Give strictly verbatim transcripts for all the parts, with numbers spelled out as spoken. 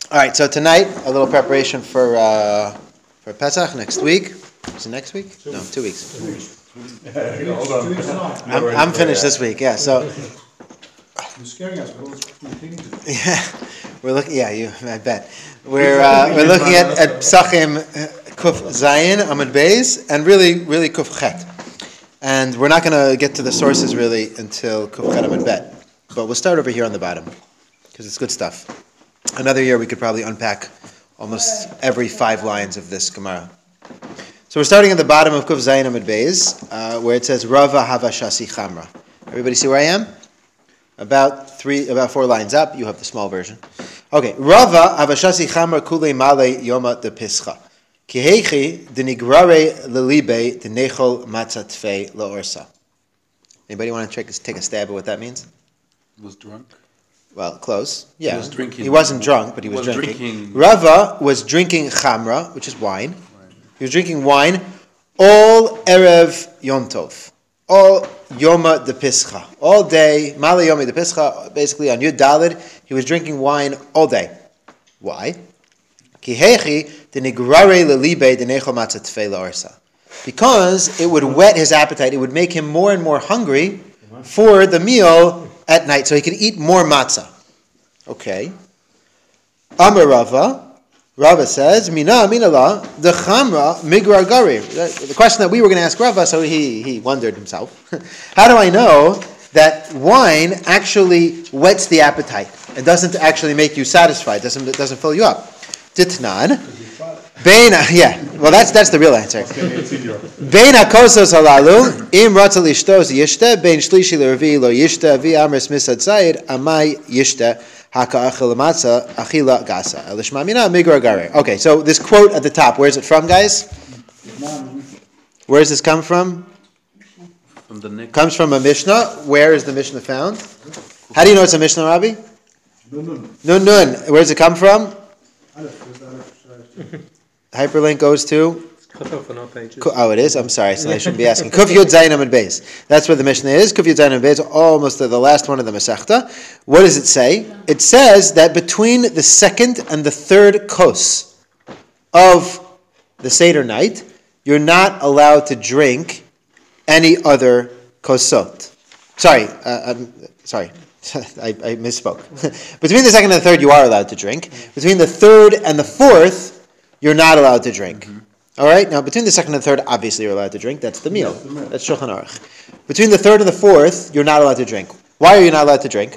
All right, so tonight, a little preparation for uh, for Pesach next week. Is it next week? No, two weeks. Two weeks. Hold on. I'm, I'm finished this week, yeah. So You're scaring us with all this things. yeah, we're looking. Yeah, you. I bet we're uh, we're looking at at Pesachim Kuf Zayin Amud Beis and really really Kuf Chet, and we're not going to get to the sources really until Kuf Chet Amud Bet, but we'll start over here on the bottom because it's good stuff. Another year we could probably unpack almost every five lines of this Gemara. So we're starting at the bottom of Kuf Zayin Amud Beis, uh, where it says Rava Havashasi Chamra. Everybody see where I am? About three, about four lines up. You have the small version. Okay. Rava Havashasi Chamra Kule Male Yoma de Pischa. Kihechi denigrare lelibe denechol matzah tfei laorsa. Anybody want to take, take a stab at what that means? Was drunk. Well, close. Yeah. He was drinking. He wasn't drunk, but he was, was drinking. drinking. Rava was drinking chamra, which is wine. Wine. He was drinking wine all Erev Yom Tov. All Yoma de Pischa. All day, Mala Yomi de Pischa, basically on Yud Daled, he was drinking wine all day. Why? Kihechi denigrare lelibe denechol matzah tfei laorsa. Because it would whet his appetite, it would make him more and more hungry for the meal at night, so he could eat more matzah. Okay. Amar Rava, Rava says, Mina minala the chamra migrar gari. The question that we were going to ask Rava, so he he wondered himself. How do I know that wine actually whets the appetite? It doesn't actually make you satisfied. Doesn't it doesn't fill you up? Titnan. Beina, yeah. Well, that's that's the real answer. Beina kosos halalu im ratza lishtos yishta bein shlishi lerevi lo yishta vi amris misad sayid amai yishta haka achil matzah achila gasa elishma mina migra gare. Okay, so this quote at the top, where's it from, guys? Where does this come from? From the next. Comes from a Mishnah. Where is the Mishnah found? How do you know it's a Mishnah, Rabbi? Nun, nun. Nun nun. Where does it come from? Hyperlink goes to? Oh, it is? I'm sorry, so I shouldn't be asking. Kuf Yud Zayin Amud Beis. That's where the Mishnah is. Kuf Yud Zayin Amud Beis, almost the last one of the Masechta. What does it say? It says that between the second and the third kos of the Seder night, you're not allowed to drink any other kosot. Sorry, uh, I'm sorry. I, I misspoke. Between the second and the third, you are allowed to drink. Between the third and the fourth, you're not allowed to drink. Mm-hmm. All right? Now, between the second and the third, obviously you're allowed to drink. That's the meal. That's Shulchan Aruch. Between the third and the fourth, you're not allowed to drink. Why are you not allowed to drink?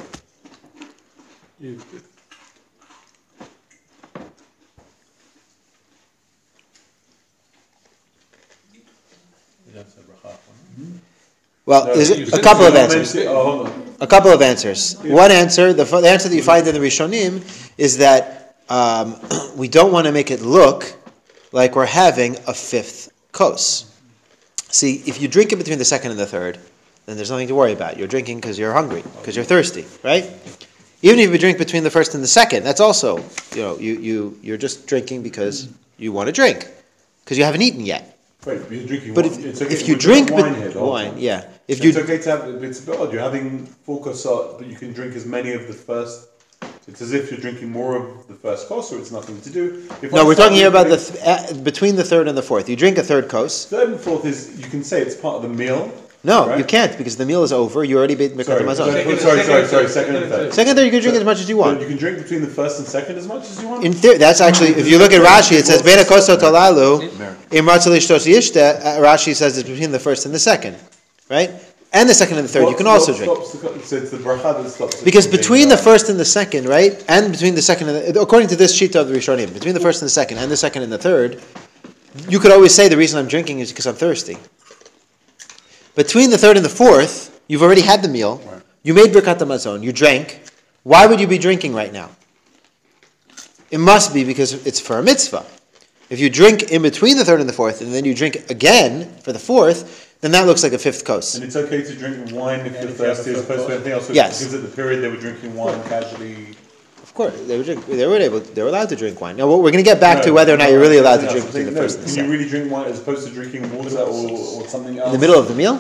Well, there's a couple of answers. A couple of answers. One answer, the, the answer that you find in the Rishonim, is that um, we don't want to make it look like we're having a fifth kos. See, if you drink it between the second and the third, then there's nothing to worry about. You're drinking because you're hungry, because you're thirsty, right? Even if you drink between the first and the second, that's also, you know, you, you, you're just drinking because you want to drink, because you haven't eaten yet. Wait, you're drinking but wine. if, It's okay, if you we're drink wine, be- here, wine, yeah. If it's you okay to have, it's a bit odd. You're having four kosot, but you can drink as many of the first. It's as if you're drinking more of the first kos, or it's nothing to do. If no, I we're start talking here about the drinking- th- uh, between the third and the fourth. You drink a third kos. Third and fourth is, you can say it's part of the meal. No, right? you can't because the meal is over. You already made Sorry, Mikrat sorry, Hamazon. sorry, sorry, sorry, second and third. Second and third, you can drink So- as much as you So want. you can drink between the first and second as much as you want? In theory, that's actually, if you look at Rashi, it says Beina kosot halalu im ratza lishtos yishta. Rashi says it's between the first and the second, right? And the second and the third, What- you can also what drink. stops the, so it's the bracha that stops it Because from being between the done. first and the second, right, and between the second and the, according to this sheet of the Rishonim, between the first and the second, and the second and the third, you could always say the reason I'm drinking is because I'm thirsty. Between the third and the fourth, you've already had the meal, Right. you made Birkat Hamazon, you drank. Why would you be drinking right now? It must be because it's for a mitzvah. If you drink in between the third and the fourth, and then you drink again for the fourth, then that looks like a fifth kos. And it's okay to drink wine if you're thirsty as opposed to anything else. So Yes. Because at the period they were drinking wine casually. Of course, they were drink, they were able, they were allowed to drink wine. Now we're going to get back to whether or not you're really allowed to No, drink I'm between the saying, no, first and the Can you second. really drink wine as opposed to drinking water or, or something else? In the middle of the meal?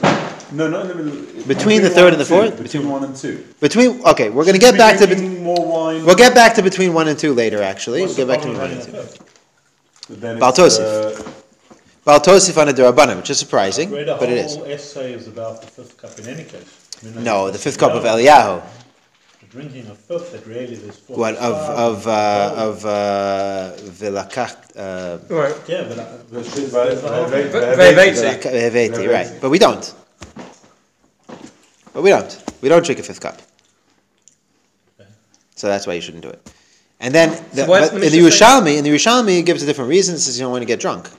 No, not in the middle. Between the third and the fourth? Between one and two. Between okay, we're going to get back to Drinking more wine. we'll get back to between one and two later. Actually, What's we'll the get back to problem between one with and two. having a fifth? Then Baal it's, Tosif. uh, Baal Tosif on a Durabanan, which is surprising, I read a but it is. whole essay is about the fifth cup in any case. I mean, No, like, the fifth cup of yeah, Eliyahu. Drinking a fifth, that really there's four. What of of uh, of uh, Vilakach uh, Right. Yeah, but uh, Veveti. Veveti, right? But we don't. But we don't. We don't drink a fifth cup. So that's why you shouldn't do it. And then the, So why does but the in the Mishnah say- Yerushalmi, in the Yerushalmi, it gives a different reason. It says you don't want to get drunk.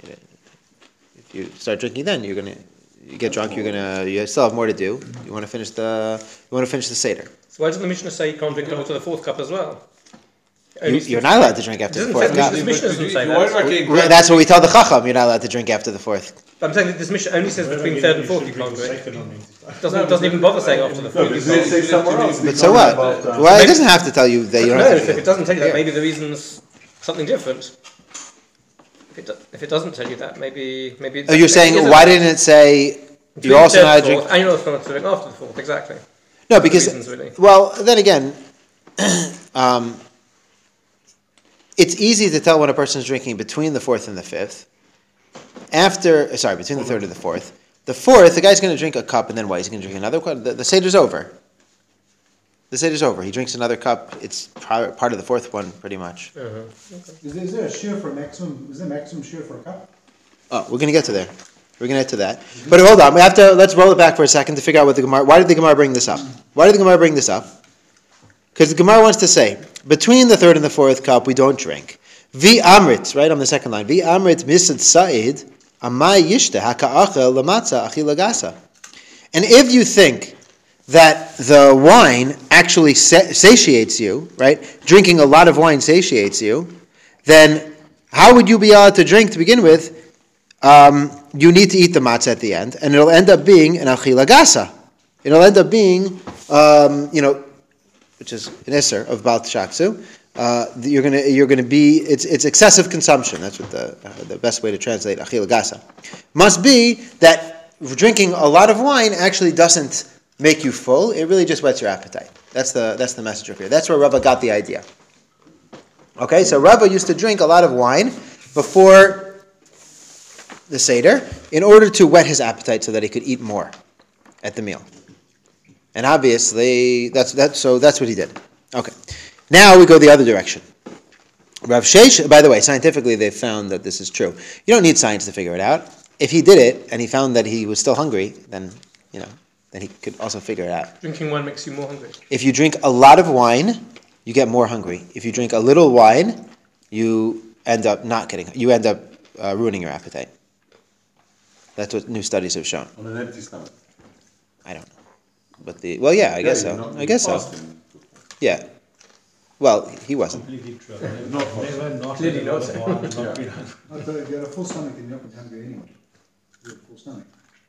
If you start drinking, then you're gonna you get drunk. You're gonna you still have more to do. You want to finish the you want to finish the seder. So why doesn't the Mishnah say you can't drink until to the fourth cup as well? You, Only you're not allowed to drink It after the doesn't say fourth the cup. Mishnah, the Mishnah doesn't say You won't that. reckon Well, that's what we tell the Chacham. You're not allowed to drink after the fourth. But I'm saying that this Mishnah only says between third and fourth you can't drink. Second on It doesn't, doesn't even bother saying after the No, fourth. because they say somewhere else. But so what? Well, it doesn't have to tell you that you don't No, have if to. it doesn't tell you that, Yeah. maybe the reason's something different. If it, do, if it doesn't tell you that, maybe maybe. It's, Oh, you're saying maybe why it's didn't it say between you also third know how and to drink? fourth, and you're also not doing after the fourth, exactly. No, because reasons, really. well, then again, um, it's easy to tell when a person is drinking between the fourth and the fifth. After, sorry, between the third and the fourth. The fourth, the guy's going to drink a cup, and then what? He's going to drink another cup. The, the seder's over. The seder's over. He drinks another cup. It's part part of the fourth one, pretty much. Is there, is there a shear for a maximum? Is there a maximum shear for a cup? Oh, we're going to get to there. We're going to get to that. But hold on, we have to let's roll it back for a second to figure out what the Gemara. Why did the Gemara bring this up? Why did the Gemara bring this up? Because the Gemara wants to say between the third and the fourth cup we don't drink. Vi amrit, right on the second line. Vi amrit misad sa'id amay yishta haka'achel lamatza achila gasa. And if you think that the wine actually sa- satiates you, right? Drinking a lot of wine satiates you, then how would you be allowed to drink to begin with? Um, you need to eat the matzah at the end, and it'll end up being an achila gasa. It'll end up being, um, you know, which is an isser of Baal Shaksu. Uh, you're gonna, you're gonna be. It's, it's excessive consumption. That's what the, uh, the best way to translate achila gasa. Must be that drinking a lot of wine actually doesn't make you full. It really just whets your appetite. That's the, that's the message of here. That's where Rava got the idea. Okay, so Rava used to drink a lot of wine before the Seder in order to whet his appetite so that he could eat more at the meal. And obviously, that's that. So that's what he did. Okay. Now we go the other direction. Rav Sheish, by the way, scientifically they found that this is true. You don't need science to figure it out. If he did it and he found that he was still hungry, then, you know, then he could also figure it out. Drinking wine makes you more hungry. If you drink a lot of wine, you get more hungry. If you drink a little wine, you end up not getting, you end up uh, ruining your appetite. That's what new studies have shown. On an empty stomach. I don't know. But the, well, yeah, I guess Yeah, so. you're not I guess so. fasting. Yeah. Well, he wasn't. completely true. Not Never not Clearly had not. enough wine and not been hungry. I thought if you had a full stomach, then you're not going to be hungry anyway. You have a full stomach.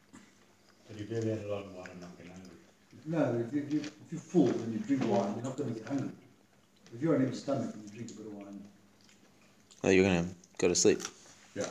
But you clearly had a lot of wine and not been hungry. No, if, you, if, you, if you're full and you drink wine, you're not going to get hungry. If you're on an empty stomach and you drink a bit of wine, Well, you're going to go to sleep. Yeah.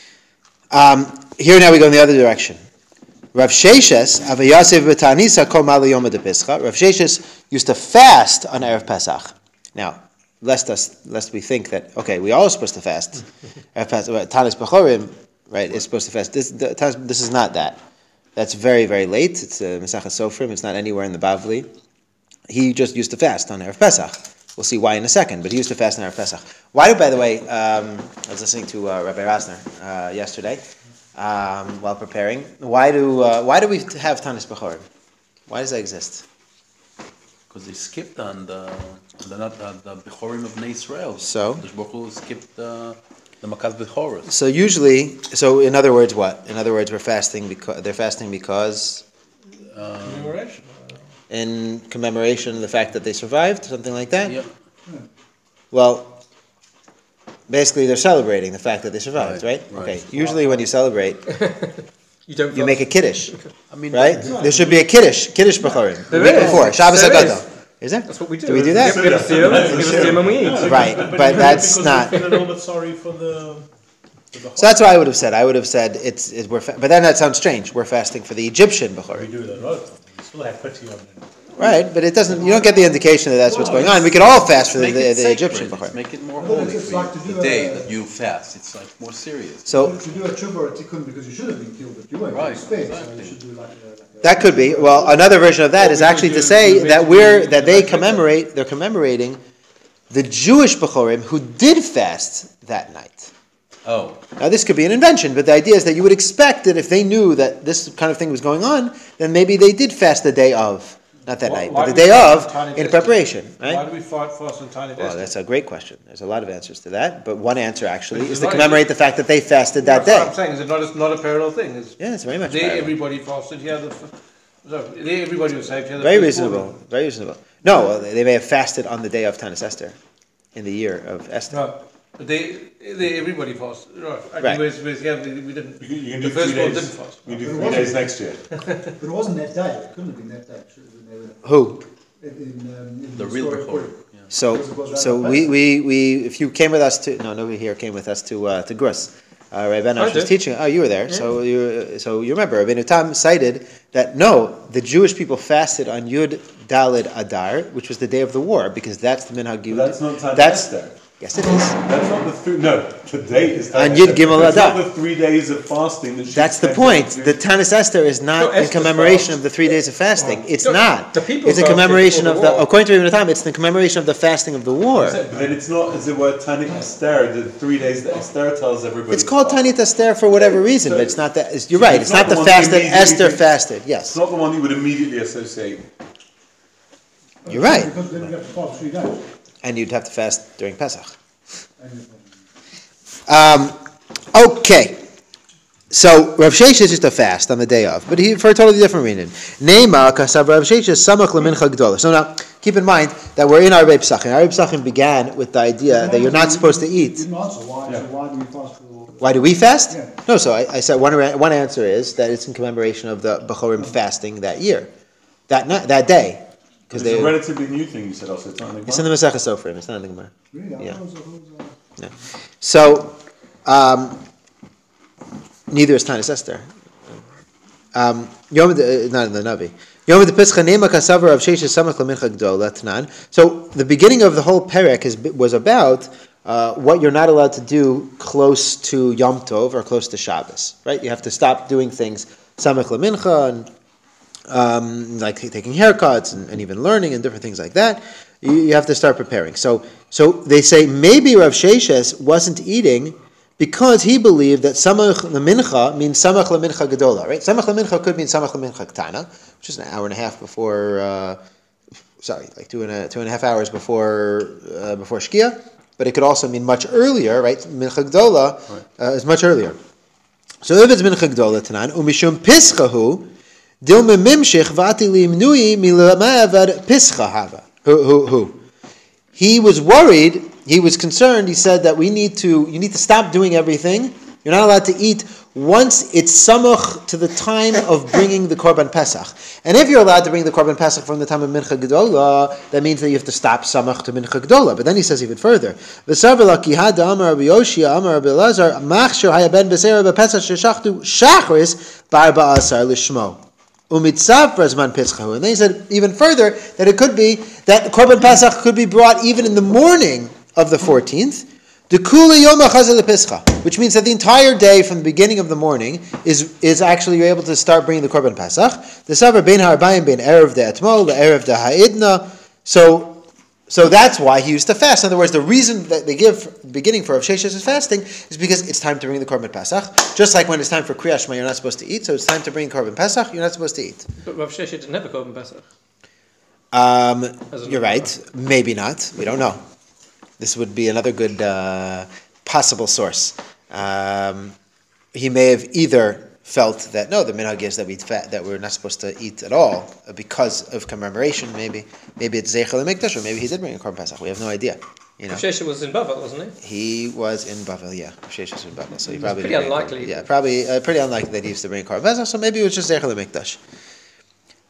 Um, here now we go in the other direction. Rav Sheshes, Avayasev B'Tanisa Kol Mala Yoma de Pesach. Rav Sheshes used to fast on Erev Pesach. Now, lest us, lest we think that okay, we are all supposed to fast. Erev Pesach, Tanis Bechorim, right, is supposed to fast. This, the, this is not that. That's very, very late. It's a Mesachas Sofrim. It's not anywhere in the Bavli. He just used to fast on Erev Pesach. We'll see why in a second, but he used to fast on Erev Pesach. Why do, by the way, um, I was listening to uh, Rabbi Rasner uh, yesterday um, while preparing. Why do uh, why do we have Tanis Bechorim? Why does that exist? Because they skipped on the the not the, the Bechorim of Bnei Israel. So? the Baruch Hu skipped the the Makas Bechoros. So usually, so in other words, what? In other words, we're fasting because they're fasting because Commemoration. in commemoration of the fact that they survived, something like that. Yeah. Well, basically, they're celebrating the fact that they survived, right? Right, Okay. right. Usually, when you celebrate, You don't. you make a kiddush, I mean, right? There should be a kiddush, kiddush b'chorim. The There week is. before Shabbos There Haggadah. is. Is there? That's what we do. Do we do that? We give a seal, we give a seal and we eat. Right, but that's because not. we feel a little bit sorry for the So that's what I would have said. I would have said it's, it's we're, fa- but then that sounds strange. We're fasting for the Egyptian We Bechor. do it a lot of times. We still have pity on them. Right, but it doesn't. You don't get the indication that that's what's going on. We could all fast for the, Make the, it the sacred. Egyptian Let's Bechor. Make it more Well, holy it's- it's for like to you. do The day a- that you fast, it's like more serious. So If you do a tshuva or a tikkun because you should have been killed, but you weren't Right, in space, so exactly. you should do like a, like a that could be. Well, another version of that is actually to say that we're that they commemorate. They're commemorating the Jewish Bechorim who did fast that night. Oh, Now, this could be an invention, but the idea is that you would expect that if they knew that this kind of thing was going on, then maybe they did fast the day of, not that Why- night, why but the do we day fast of on Tiny in Testament? preparation, Why right? do we fight fast on Tiny Well, Testament? that's a great question. There's a lot of answers to that, but one answer actually But is it's to not- commemorate the fact that they fasted that That's what I'm day. saying, is it not, it's not a parallel thing? It's Yeah, it's very much there parallel. everybody fasted, here the, f- so there everybody was saved, here the Very firstborn. reasonable. Very reasonable. No, well, they they may have fasted on the day of Tanis Esther, in the year of Esther. No, but they, they everybody fasted, right? I Right. mean, whereas, whereas here we, we didn't, You can, you can the do three firstborn days. didn't fast. You can do three days next year. But it wasn't that day. It couldn't have been that day. It should have been there Who? in, in, um, in the real historic Bechor. Purim. So, so we, we, we, if you came with us to, no, nobody here came with us to, uh, to Grus. Uh, Rabbi Ben I Ash was did. teaching, oh, you were there, so you, so you remember, Rabbi Tam cited that no, the Jewish people fasted on Yud Dalid Adar, which was the day of the war, because that's the Minhag Yud. But that's not Tanis That's- Esther. Yes, it is. That's not the three. No, today is. And Tanis Yud Esther. Gimel That's Adar. not the three days of fasting. That she That's the spent point. on The Yud- Tanis Esther is No, not in Esther's commemoration fast. of the three days of fasting. It's No, not. the people It's a fasted commemoration before of the the, war. according to Rabbi Tam, it's the commemoration of the fasting of the war. But then it's not, as it were, Tani Esther, the three days that Esther tells everybody. It's called to fast. Tanit Esther for whatever reason, but it's not that. it's- You're right. It's It's not not the the one fast you that Esther immediately- fasted. It's Yes, not the one you would immediately associate. you're right. Because then you have to fast three days. And you'd have to fast during Pesach. And, Um, okay. So Rav Sheshes is to fast on the day of, but he for a totally different reason. Neima kasav Rav Sheshes samach lemincha gdola. So now keep in mind that we're in our Reb Psachim. Our Reb Psachim began with the idea that you're not supposed to You eat. didn't answer why. So why do you fast for? Why do we fast? Yeah. No. So I, I said one one answer is that it's in commemoration of the Bechorim fasting that year, that night, that day, because It's they. a relatively new thing you said also. It's not It's in the Masechah Sofrim. It's not in the Gemara. Really? Yeah. How was it- how was it- So, um, neither is Tanis Esther. Um, Yom, uh, not in the Navi. Yom the Pesach Neima Kasavar of Sheish Samach Lamincha Gdola Tanan. So the beginning of the whole perek is was about uh, what you're not allowed to do close to Yom Tov or close to Shabbos. Right? You have to stop doing things Samach Lamincha and um, like taking haircuts and, and even learning and different things like that. You, you have to start preparing. So, so they say maybe Rav Sheshes wasn't eating because he believed that Samach Lamincha means Samach Lamincha Gedola, right? Samach Lamincha could mean Samach Lamincha Ktana, which is an hour and a half before, uh, sorry, like two and a two and a half hours before uh, before Shkia. But it could also mean much earlier, right? Mincha Gedola uh, is much earlier. So if it's Mincha Gedola Tanan, umishum Pischahu. Dilma Mimshich Vati Limnui Milamaavad Pischa Hava. Who who who? He was worried, he was concerned, he said that we need to you need to stop doing everything. You're not allowed to eat once it's samach to the time of bringing the Korban Pesach. And if you're allowed to bring the Korban Pesach from the time of Mincha Gedola, that means that you have to stop samach to Mincha Gedola. But then he says even further, V'savela ki hada amar Rabbi Yoshia amar Rabbi Elazar machshir haya ben b'seir b'pesach sheshachtu shachris bar ba'asar lishmo. Umitzav Razman Pischahu. And then he said even further that it could be that Korban Pesach could be brought even in the morning of the fourteenth. The Kula Yom HaChazal Pischa, which means that the entire day from the beginning of the morning is is actually you're able to start bringing the Korban Pesach. The Savar Bein Ha'arbayim Bein Erev De Atmol, the Erev De Ha'idna. So so that's why he used to fast. In other words, the reason that they give the beginning for Rav Sheshes' fasting is because it's time to bring the Korban Pesach. Just like when it's time for Kriyat Shema, you're not supposed to eat. So it's time to bring Korban Pesach, you're not supposed to eat. But Rav Sheshet didn't have a Korban Pesach. Um, As an you're right. Maybe not. We don't know. This would be another good uh, possible source. Um, he may have either felt that no, the minhag is that we fa- that we're not supposed to eat at all uh, because of commemoration. Maybe maybe it's Zeichel Mikdash, or maybe he did bring a Korban Pesach. We have no idea. You know, Rav Sheshet was in Bavel, wasn't he? he was in Bavel. Yeah, Sheshes was in Bavel, so he It's probably pretty didn't bring a unlikely. Korban- Yeah, probably uh, pretty unlikely that he used to bring a Korban Pesach. So maybe it was just Zeichel Mikdash.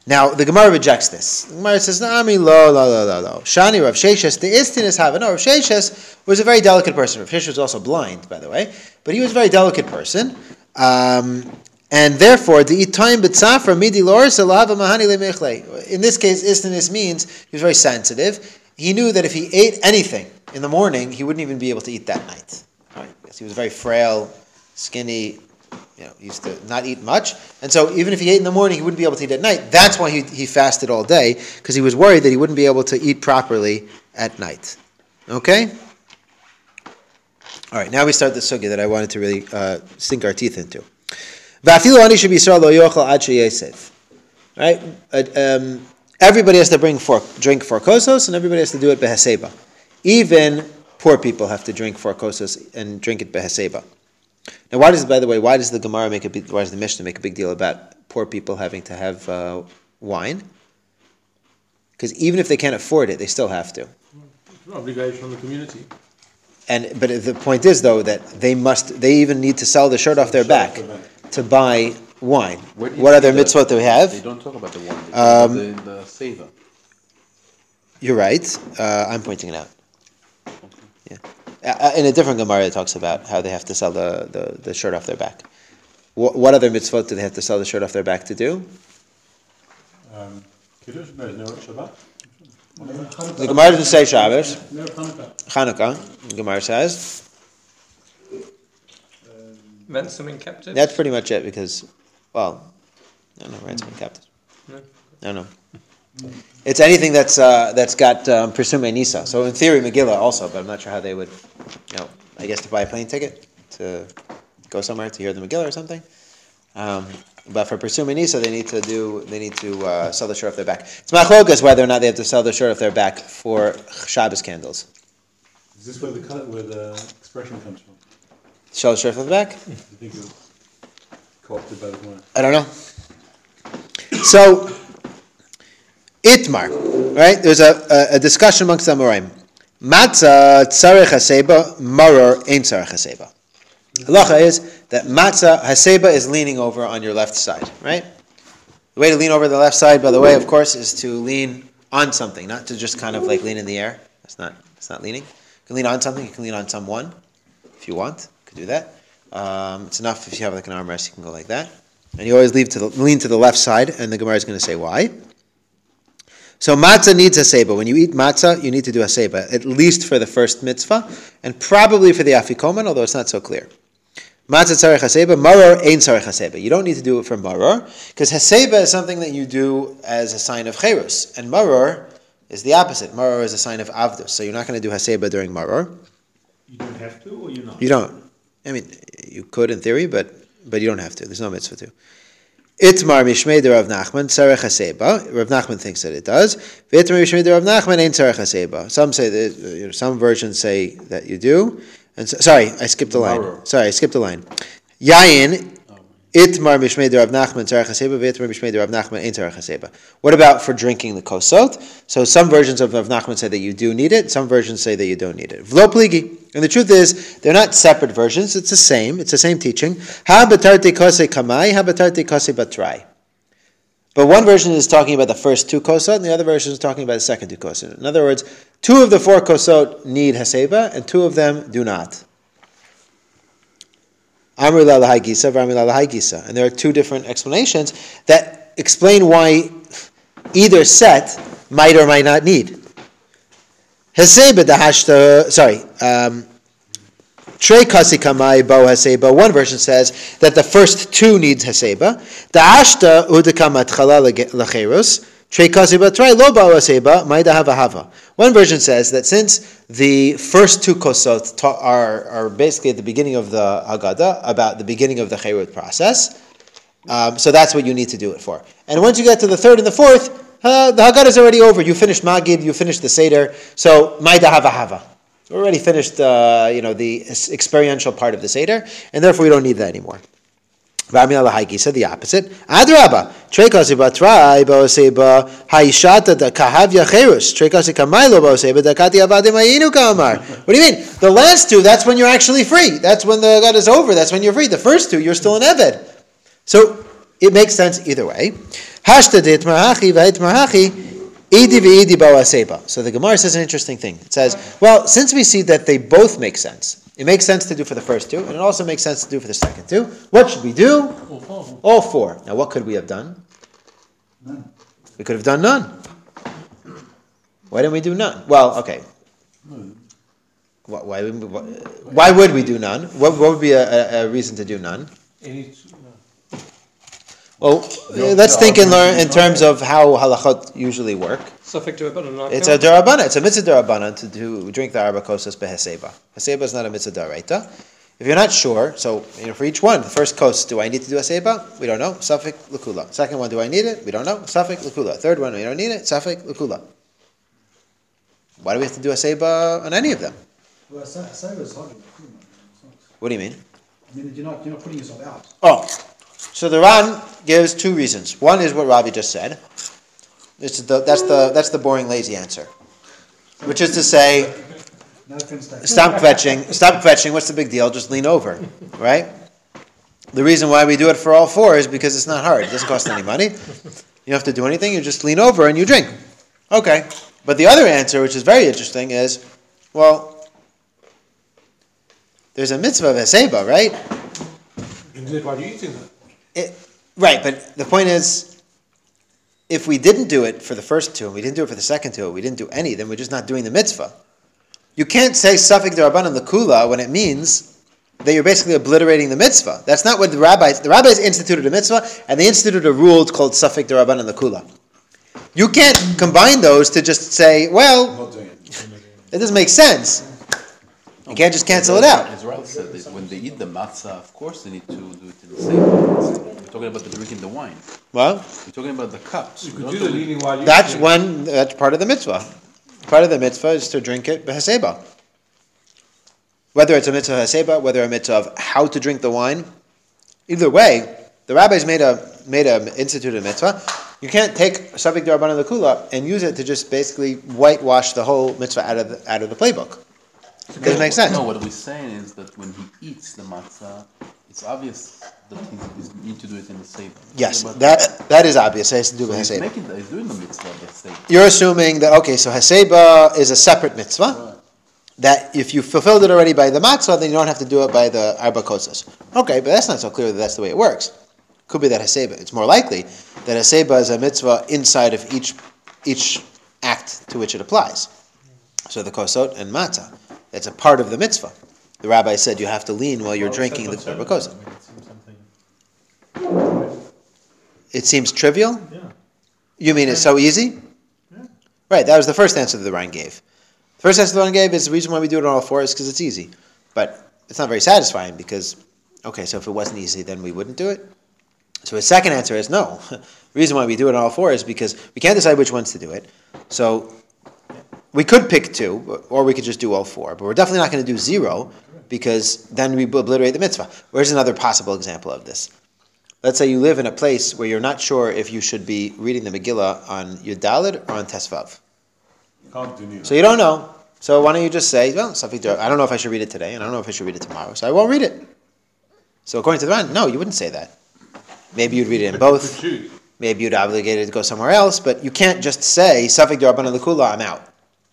Now, the Gemara rejects this. The Gemara says, no, I mean, lo, lo, lo, lo, lo. Shani Rav Sheshes, the Istinis Hava. No, Rav Sheshes was a very delicate person. Rav Sheshes was also blind, by the way, but he was a very delicate person. Um, and therefore, the Itaim B'tzafra Midi Loris Alava Mahani Lemechle. In this case, Istinis means he was very sensitive. He knew that if he ate anything in the morning, he wouldn't even be able to eat that night. Right? Because he was very frail, skinny, you know, he used to not eat much. And so even if he ate in the morning, he wouldn't be able to eat at night. That's why he, he fasted all day, because he was worried that he wouldn't be able to eat properly at night. Okay? All right, now we start the sugya that I wanted to really uh, sink our teeth into. V'afilu ani sheb'Yisrael lo yochel ad sheyesef. Right? Uh, um, everybody has to bring four, drink four kosos, and everybody has to do it behaseba. Even poor people have to drink four kosos and drink it behaseba. Now, why does, by the way, why does the Gemara make a big, why does the Mishnah make a big deal about poor people having to have uh, wine? Because even if they can't afford it, they still have to. It's an obligation on the community. And but the point is, though, that they must, they even need to sell the shirt off their back to buy wine. What other mitzvot do we have? They don't talk about the wine. They Um, talk about the, the seva. You're right. Uh, I'm pointing it out. Yeah. Uh, in a different Gemara, it talks about how they have to sell the, the, the shirt off their back. What, what other mitzvot do they have to sell the shirt off their back to do? Um, Kiddush? No, no, Shabbat? The Gemara doesn't say Shabbos. No Hanukkah. Hanukkah, the Gemara says. Ransom in captive? That's pretty much it because, well, I don't know, ransom and captive. No. I don't know. It's anything that's uh, that's got um, Persume Nisa. So in theory, Megillah also, but I'm not sure how they would, you know, I guess to buy a plane ticket to go somewhere to hear the Megillah or something. Um, but for Persume Nisa, they need to do, they need to uh, sell the shirt off their back. It's machlokas whether or not they have to sell the shirt off their back for Shabbos candles. Is this where the cut, where the expression comes from? Sell the shirt off the back? Do you think it was co-opted by the Gemara? I don't know. So, Itmar, right? There's a, a, a discussion amongst the Amoraim. Matzah tzarech haseba, maror ein tzarech haseba. Halacha is that matzah haseba is leaning over on your left side, right? The way to lean over the left side, by the way, of course, is to lean on something, not to just kind of like lean in the air. That's not, that's not leaning. You can lean on something. You can lean on someone if you want. You could do that. Um, it's enough if you have like an armrest. You can go like that, and you always leave to the, lean to the left side. And the Gemara is going to say why. So matzah needs a seba. When you eat matzah, you need to do a seba, at least for the first mitzvah, and probably for the afikoman, although it's not so clear. Matzah tzarech haseba, maror ein tzarech haseba. You don't need to do it for maror, because haseba is something that you do as a sign of cherus, and maror is the opposite. Maror is a sign of avdus, so you're not going to do haseba during maror. You don't have to, or you're not? You don't. I mean, you could in theory, but but you don't have to. There's no mitzvah to. Itmar mishmei de Rav Nachman tzarech haseba. Rav Nachman thinks that it does. V'itmar mishmei de Rav Nachman ein tzarech haseba. Some say that, you know, some versions say that you do. And so, sorry, I skipped a line. Maror. Sorry, I skipped a line. Yayin itmar mishmei de Rav Nachman tzarech haseba. V'itmar mishmei de Rav Nachman ein tzarech haseba. What about for drinking the kosot? So some versions of Rav Nachman say that you do need it. Some versions say that you don't need it. V'lo pligi. And the truth is, they're not separate versions. It's the same. It's the same teaching. Ha b'tarte kosei kamai, ha b'tarte kosei batrai. But one version is talking about the first two kosot, and the other version is talking about the second two kosot. In other words, two of the four kosot need haseba, and two of them do not. Amr la lahai gisa, v'amr la lahai gisa. And there are two different explanations that explain why either set might or might not need. Haseba dahashta, sorry, um, Trei kasi kamai bo haseba. One version says that the first two needs haseba. Dahashta udekamat chala lacherus. Trei kasi batrai lo bo haseba mai dahava hava. One version says that since the first two kosot ta- are are basically at the beginning of the Haggadah, about the beginning of the cherut process, um, so that's what you need to do it for. And once you get to the third and the fourth, Uh, the Haggadah is already over. You finished Magid, you finished the Seder. So, Maida Hava Hava. You already finished, uh, you know, the experiential part of the Seder, and therefore we don't need that anymore. V'amina lahaiki said the opposite. Adraba, trekasi batrai ba'oseba haishata da kahavya cherus. Trekasi kamaylo ba'oseba da kati avade mayinu kamar. What do you mean? The last two, that's when you're actually free. That's when the Haggadah is over. That's when you're free. The first two, you're still an Eved. So, it makes sense either way. Hashtadit marahachi v'ait marahachi idi v'idi ba'aseba. So the Gemara says an interesting thing. It says, well, since we see that they both make sense, it makes sense to do for the first two, and it also makes sense to do for the second two. What should we do? All four. All four. Now, what could we have done? None. We could have done none. Why didn't we do none? Well, okay. Why, why, would we- why would we do none? What, what would be a, a, a reason to do none? Any, no. Well, uh, let's think and learn in terms of how halachot usually work. Suffix to a button. It's a darabana. It's a mitzvah darabana to do drink the arba kosas beheseba. Heseba is not a mitzvah daraita. If you're not sure, so you know, for each one, the first kos, do I need to do a seba? We don't know. Suffix lakula. Second one, do I need it? We don't know. Suffix lakula. Third one, we don't need it. Suffix lakula. Why do we have to do a seba on any of them? Well, a sa- a saver is hardly a cool, man. It's not- What do you mean? I mean, you're not, you're not putting yourself out. Oh, so the Ran gives two reasons. One is what Ravi just said. It's the, that's the that's the boring, lazy answer, which is to say, No offense taken. stop kvetching. Stop kvetching. What's the big deal? Just lean over, right? The reason why we do it for all four is because it's not hard. It doesn't cost any money. You don't have to do anything. You just lean over and you drink. Okay. But the other answer, which is very interesting, is, well, there's a mitzvah of Heseba, right? Why are you eating that? It, right, but the point is, if we didn't do it for the first two, and we didn't do it for the second two, we didn't do any, then we're just not doing the mitzvah. You can't say Safek D'Rabbanan L'Kula when it means that you're basically obliterating the mitzvah. That's not what the rabbis, the rabbis instituted a mitzvah, and they instituted a rule called Safek D'Rabbanan L'Kula. You can't combine those to just say, well, I'm not doing it. it doesn't make sense. You can't just cancel it out. Israel said that when they eat the matzah, of course they need to do it in the same way. We're talking about the drinking the wine. Well, We're talking about the cups. You We're could not do the talking- leaning while you that's eat. one, that's part of the mitzvah. Part of the mitzvah is to drink it b'haseba. Whether it's a mitzvah haseba, whether a mitzvah of how to drink the wine, either way, the rabbis made a made a instituted a mitzvah. You can't take Safek D'Rabbanan L'Kula and use it to just basically whitewash the whole mitzvah out of the, out of the playbook. It doesn't make sense. No, what we're saying is that when he eats the matzah, it's obvious that he he's need to do it in the same. Yes, But- that that is obvious. It has to do so with he's haseba. making the, he's doing the mitzvah of the same. You're assuming that okay, so haseba is a separate mitzvah. That if you fulfilled it already by the matzah, then you don't have to do it by the arba kosas. Okay, but that's not so clear that that's the way it works. Could be that haseba. It's more likely that haseba is a mitzvah inside of each each act to which it applies. So the kosot and matzah, that's a part of the mitzvah. The rabbi said you have to lean while you're drinking the arba kosas. I mean, it seems something. It seems trivial. Yeah. You mean it's so easy? Yeah. Right. That was the first answer that the Ryan gave. The first answer the Ryan gave is the reason why we do it on all four is because it's easy, but it's not very satisfying because okay, so if it wasn't easy, then we wouldn't do it. So his second answer is no. The reason why we do it on all four is because we can't decide which ones to do it. So we could pick two, or we could just do all four, but we're definitely not going to do zero because then we obliterate the mitzvah. Where's another possible example of this? Let's say you live in a place where you're not sure if you should be reading the Megillah on Yud Daled or on Tesvav. You can't do neither. So you don't know. So why don't you just say, well, Safek D'Rabbanan, I don't know if I should read it today, and I don't know if I should read it tomorrow, so I won't read it. So according to the Ran, no, you wouldn't say that. Maybe you'd read it in both. Choose. Maybe you'd obligate it to go somewhere else, but you can't just say, Safek D'Rabbanan L'Kula, I'm out.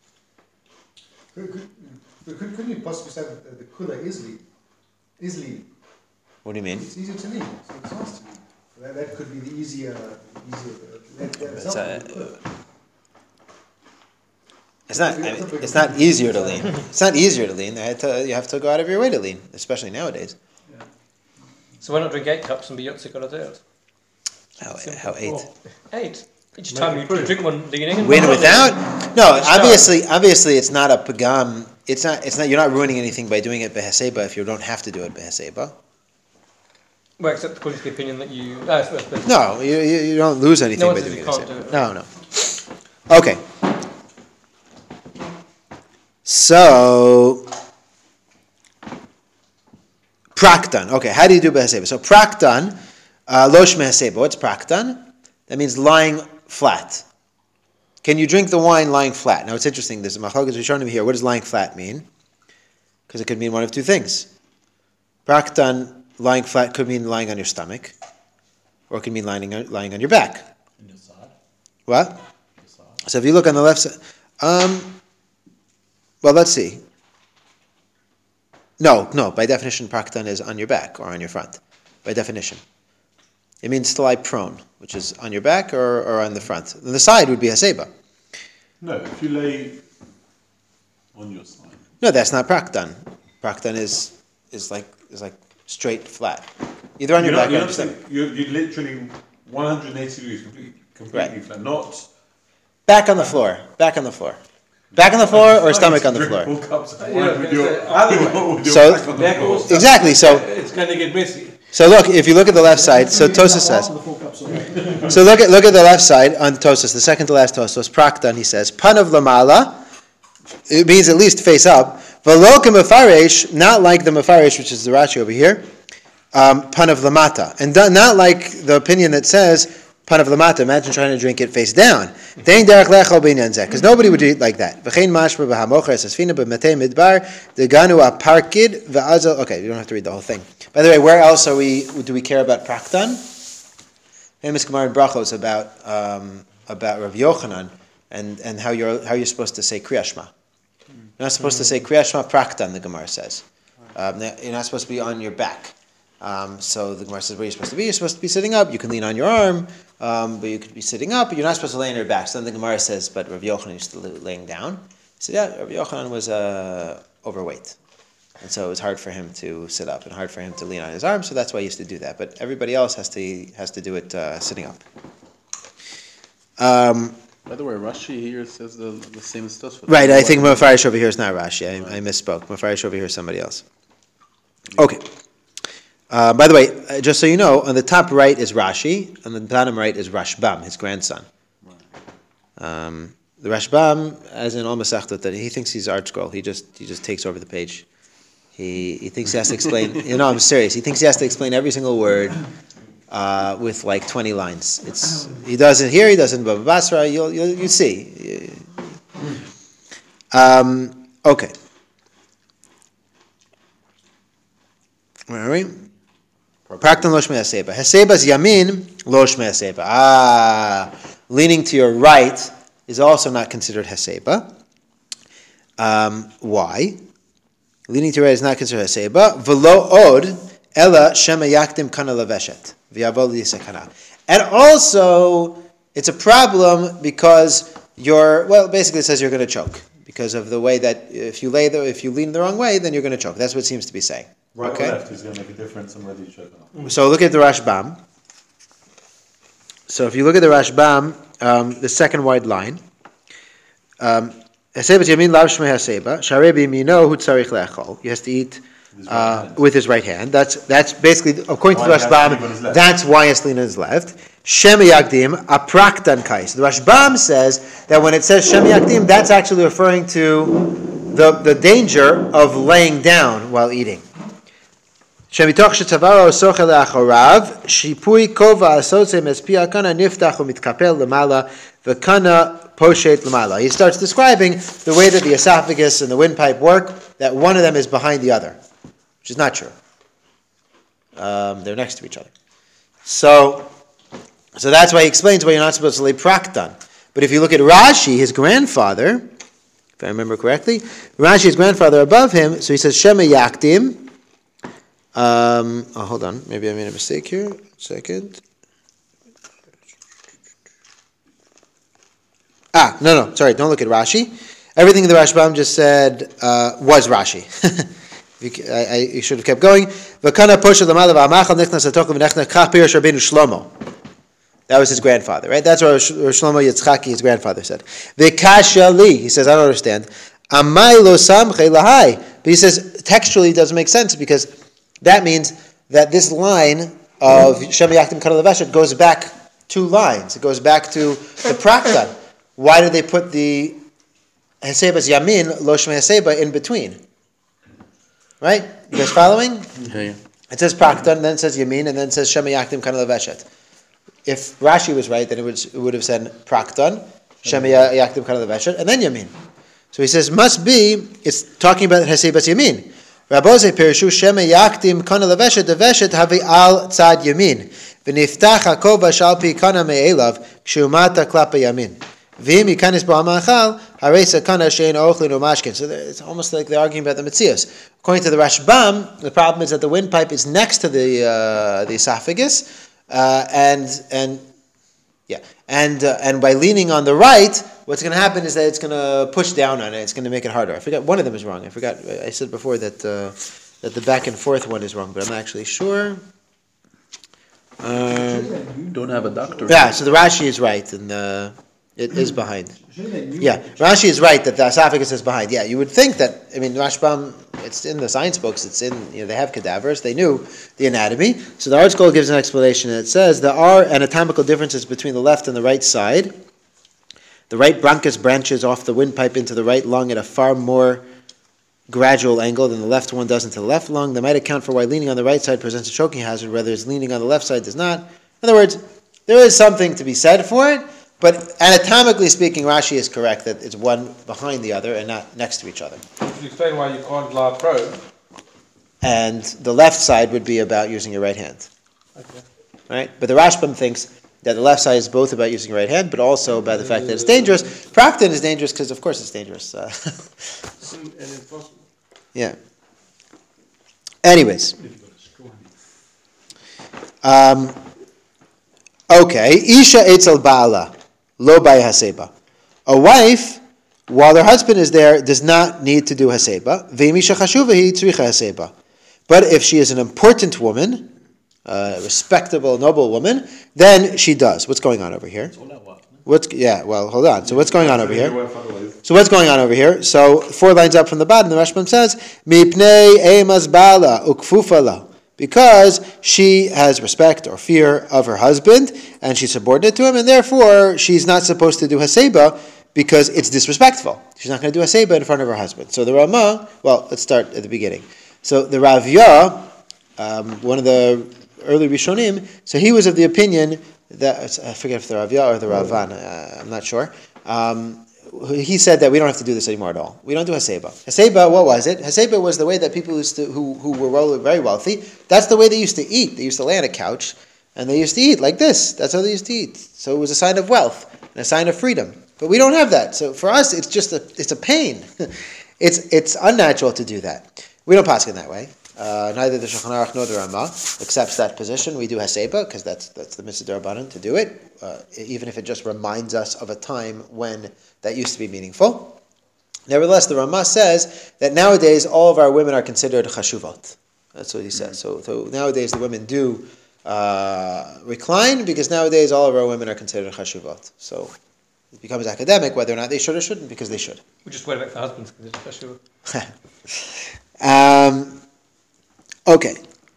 Could, could, but could, couldn't you possibly say that the kula is lean? Is lean. What do you mean? It's easier to lean, so it's nice to lean. So that, that could be the easier, easier. That, that It's, itself uh, would be kula. It's not, I mean, it's not easier to lean. It's not easier to lean. You have to, you have to go out of your way to lean, especially nowadays. So why not drink eight cups and be yotzik on a date? How, how eight? Eight. Each time you drink one leaning and Win one without? leaning. No, Each time. obviously, obviously, it's not a pagam. It's not. It's not. You're not ruining anything by doing it beheseba if you don't have to do it beheseba. Well, except according to the opinion that you... Ah, I suppose, but No, you, you you don't lose anything No one by says doing you it can't beheseba. do it. No, no. Okay. So praktan. Okay, how do you do beheseba? So praktan, uh, losh meheseba. What's praktan? That means lying flat. Can you drink the wine lying flat? Now it's interesting. There's a machlokes rishonim here. What does lying flat mean? Because it could mean one of two things. Praktan, lying flat, could mean lying on your stomach, or it can mean lying on, lying on your back. In the side. What? The side. So if you look on the left side, um, well, let's see. No, no, by definition, praktan is on your back or on your front, by definition. It means to lie prone, which is on your back or, or on the front. And the side would be haseba. No, if you lay on your side. No, that's not praktan. Praktan is is like is like straight flat, either on You're your not, back or you're, on your not stomach. saying, you're, you're literally one hundred eighty degrees, completely, completely Right. flat. Not Back on the floor. Back on the floor. Back on the floor or stomach on the floor. Drink full cups of wine Yeah, with your, either way. with your So- back on the Back floor. was- Exactly. So It's going to get messy. so look, if you look at the left side, so You can Tosas have says. half of the four cups already. So look at look at the left side on Tosas, the second to last Tosas, Praktan, he says, Panav Lamala, it means at least face up. Veloka Mefaresh, not like the Mefaresh, which is the Rashi over here, um, Panav Lamata. And do- not like the opinion that says, Panav Lamata, imagine trying to drink it face down. Because nobody would do it like that. V'chein mashma b'hamocher esasfina b'matei midbar, deganu aparkid v'azal. Okay, you don't have to read the whole thing. By the way, where else are we? Do we care about Praktan? Famous Gemara in Brachos about um, about Rav Yochanan and, and how you're how you're supposed to say Kriya Shema. You're not supposed to say Kriya Shema Praktan. The Gemara says um, you're not supposed to be on your back. Um, so the Gemara says where you're supposed to be. You're supposed to be sitting up. You can lean on your arm, um, but you could be sitting up. But you're not supposed to lay on your back. So then the Gemara says, but Rav Yochanan used to lay laying down. He said, yeah, Rav Yochanan was uh, overweight. And so it was hard for him to sit up and hard for him to lean on his arms, so that's why he used to do that. But everybody else has to has to do it uh, sitting up. Um, By the way, Rashi here says the, the same as Tosfot. right, I think Mefarish over here is not Rashi. I, I misspoke. Mefarish over here is somebody else. Okay. Uh, by the way, uh, just so you know, on the top right is Rashi, on the bottom right is Rashbam, his grandson. Um, the Rashbam, as in all Masechtot, that he thinks he's Art Scroll. He just he just takes over the page. He he thinks he has to explain. You know, I'm serious. He thinks he has to explain every single word uh, with like twenty lines. It's he does it here. He does it in Baba Basra. You'll you'll you see. Um, okay. Where are we? Praktan lo shmei haseba. Haseba's yamin lo shmei haseba. Ah, leaning to your right is also not considered haseba. Um, why? Leaning to your right is not considered haseba. V'lo od ela shema yakdim kana laveshet v'yavol yisakana. And also, it's a problem because you're well. Basically, it says you're going to choke because of the way that if you lay the if you lean the wrong way, then you're going to choke. That's what it seems to be saying. Right Okay. or left is going to make a difference on whether you choke or not. So look at the Rashbam. So if you look at the Rashbam, um, the second wide line, um, Hasebat yamin lav shmei haseba, sharei b'yamino hu tzarich le'achol. He has to eat uh, with his right hand. That's that's basically, according to the Why he has to leave on his Rashbam, left. that's why he has to lean on his left. Shem yakdim apraktan kais. The Rashbam says that when it says Shem yakdim, that's actually referring to the, the danger of laying down while eating. שמתוך שצווארו סוכל לאחוריו, שיפוי כובע הסוצה מספיע כנה נפתח ומתקפל למעלה וכנה פושט למעלה. He starts describing the way that the esophagus and the windpipe work, that one of them is behind the other, which is not true. Um, they're next to each other. So, so that's why he explains why you're not supposed to lay praktan. But if you look at Rashi, his grandfather, if I remember correctly, Rashi, his grandfather above him, so he says, Shema yaktim. Um, oh, hold on. Maybe I made a mistake here. Second. Ah, no, no. Sorry, don't look at Rashi. Everything in the Rashbam just said uh, was Rashi. you, I, I, you should have kept going. That was his grandfather, right? That's what Rosh Shlomo Yitzchaki, his grandfather, said. V'kashali, he says, I don't understand. Amai lo samche lahai. But he says, textually it doesn't make sense because that means that this line of Shem Yaktim Kana Leveshet goes back two lines. It goes back to the Praktan. Why did they put the Heseba's Yamin, Lo Shmei Heseba, in between? Right? You guys following? Yeah, yeah. It says Praktan, then it says Yamin, and then it says Shem Yaktim Kana Leveshet. If Rashi was right, then it would, it would have said Praktan, Shem Yaktim Kana Leveshet, and then Yamin. So he says, must be, it's talking about Heseba's Yamin. Rabboze Perishu Shema Yaktim Kana Leveshet Deveshet Havi Al Tzad Yamin V'niftach hakova shalpi kana me'elav k'shumata klapa yamin. V'im yikanis bo ha'ma'achal harei sakana she'en ochlin u'mashkin. So it's almost like they're arguing about the Metzias. According to the Rashbam, the problem is that the windpipe is next to the uh, the esophagus, uh, and and yeah, and uh, and by leaning on the right, what's going to happen is that it's going to push down on it. It's going to make it harder. I forgot one of them is wrong. I forgot. I said before that uh, that the back and forth one is wrong, but I'm not actually sure. Um, Don't have a doctor. yeah, so the Rashi is right, and uh, it is behind. Yeah, Rashi is right that the esophagus is behind. Yeah, you would think that. I mean, Rashbam, it's in the science books. It's in, you know, they have cadavers. They knew the anatomy. So the Art Scroll gives an explanation. And it says there are anatomical differences between the left and the right side. The right bronchus branches off the windpipe into the right lung at a far more gradual angle than the left one does into the left lung. That might account for why leaning on the right side presents a choking hazard, whereas leaning on the left side does not. In other words, there is something to be said for it. But anatomically speaking, Rashi is correct that it's one behind the other and not next to each other. Could you explain why you can't lie prone? And the left side would be about using your right hand. Okay. Right? But the Rashbam thinks that the left side is both about using your right hand, but also about the fact that it's dangerous. Praktin is dangerous because, of course, it's dangerous. Uh, And impossible. yeah. Anyways. Um, okay. Isha etzel ba'ala. Lo bay haseba. A wife, while her husband is there, does not need to do haseba. Ve'misha chashuvahi tzricha haseba. But if she is an important woman, a respectable, noble woman, then she does. What's going on over here? What's yeah? Well, hold on. So what's going on over here? So what's going on over here? So four lines up from the bottom, the Rashbam says, "Mipnei emas bala ukfufala," because she has respect or fear of her husband, and she's subordinate to him, and therefore she's not supposed to do haseba because it's disrespectful. She's not going to do haseba in front of her husband. So the Ramah, well, let's start at the beginning. So the Ravya, um, one of the early Rishonim, so he was of the opinion that, I forget if the Ravya or the Ravan, uh, I'm not sure. Um, he said that we don't have to do this anymore at all. We don't do Haseba. Haseba, what was it? Haseba was the way that people used to, who, who were well, very wealthy, that's the way they used to eat. They used to lay on a couch, and they used to eat like this. That's how they used to eat. So it was a sign of wealth, and a sign of freedom. But we don't have that. So for us, it's just a, it's a pain. it's, it's unnatural to do that. We don't pass it that way. Uh, neither the Shulchan Aruch nor the Ramah accepts that position. We do Haseba because that's that's the Mitzvah D'Rabbanan to do it, uh, even if it just reminds us of a time when that used to be meaningful. Nevertheless, the Ramah says that nowadays all of our women are considered chashuvot. That's what he says. So, so nowadays the women do uh, recline because nowadays all of our women are considered chashuvot. So it becomes academic whether or not they should or shouldn't because they should. We just wait back for husbands because it's special. um, Okay.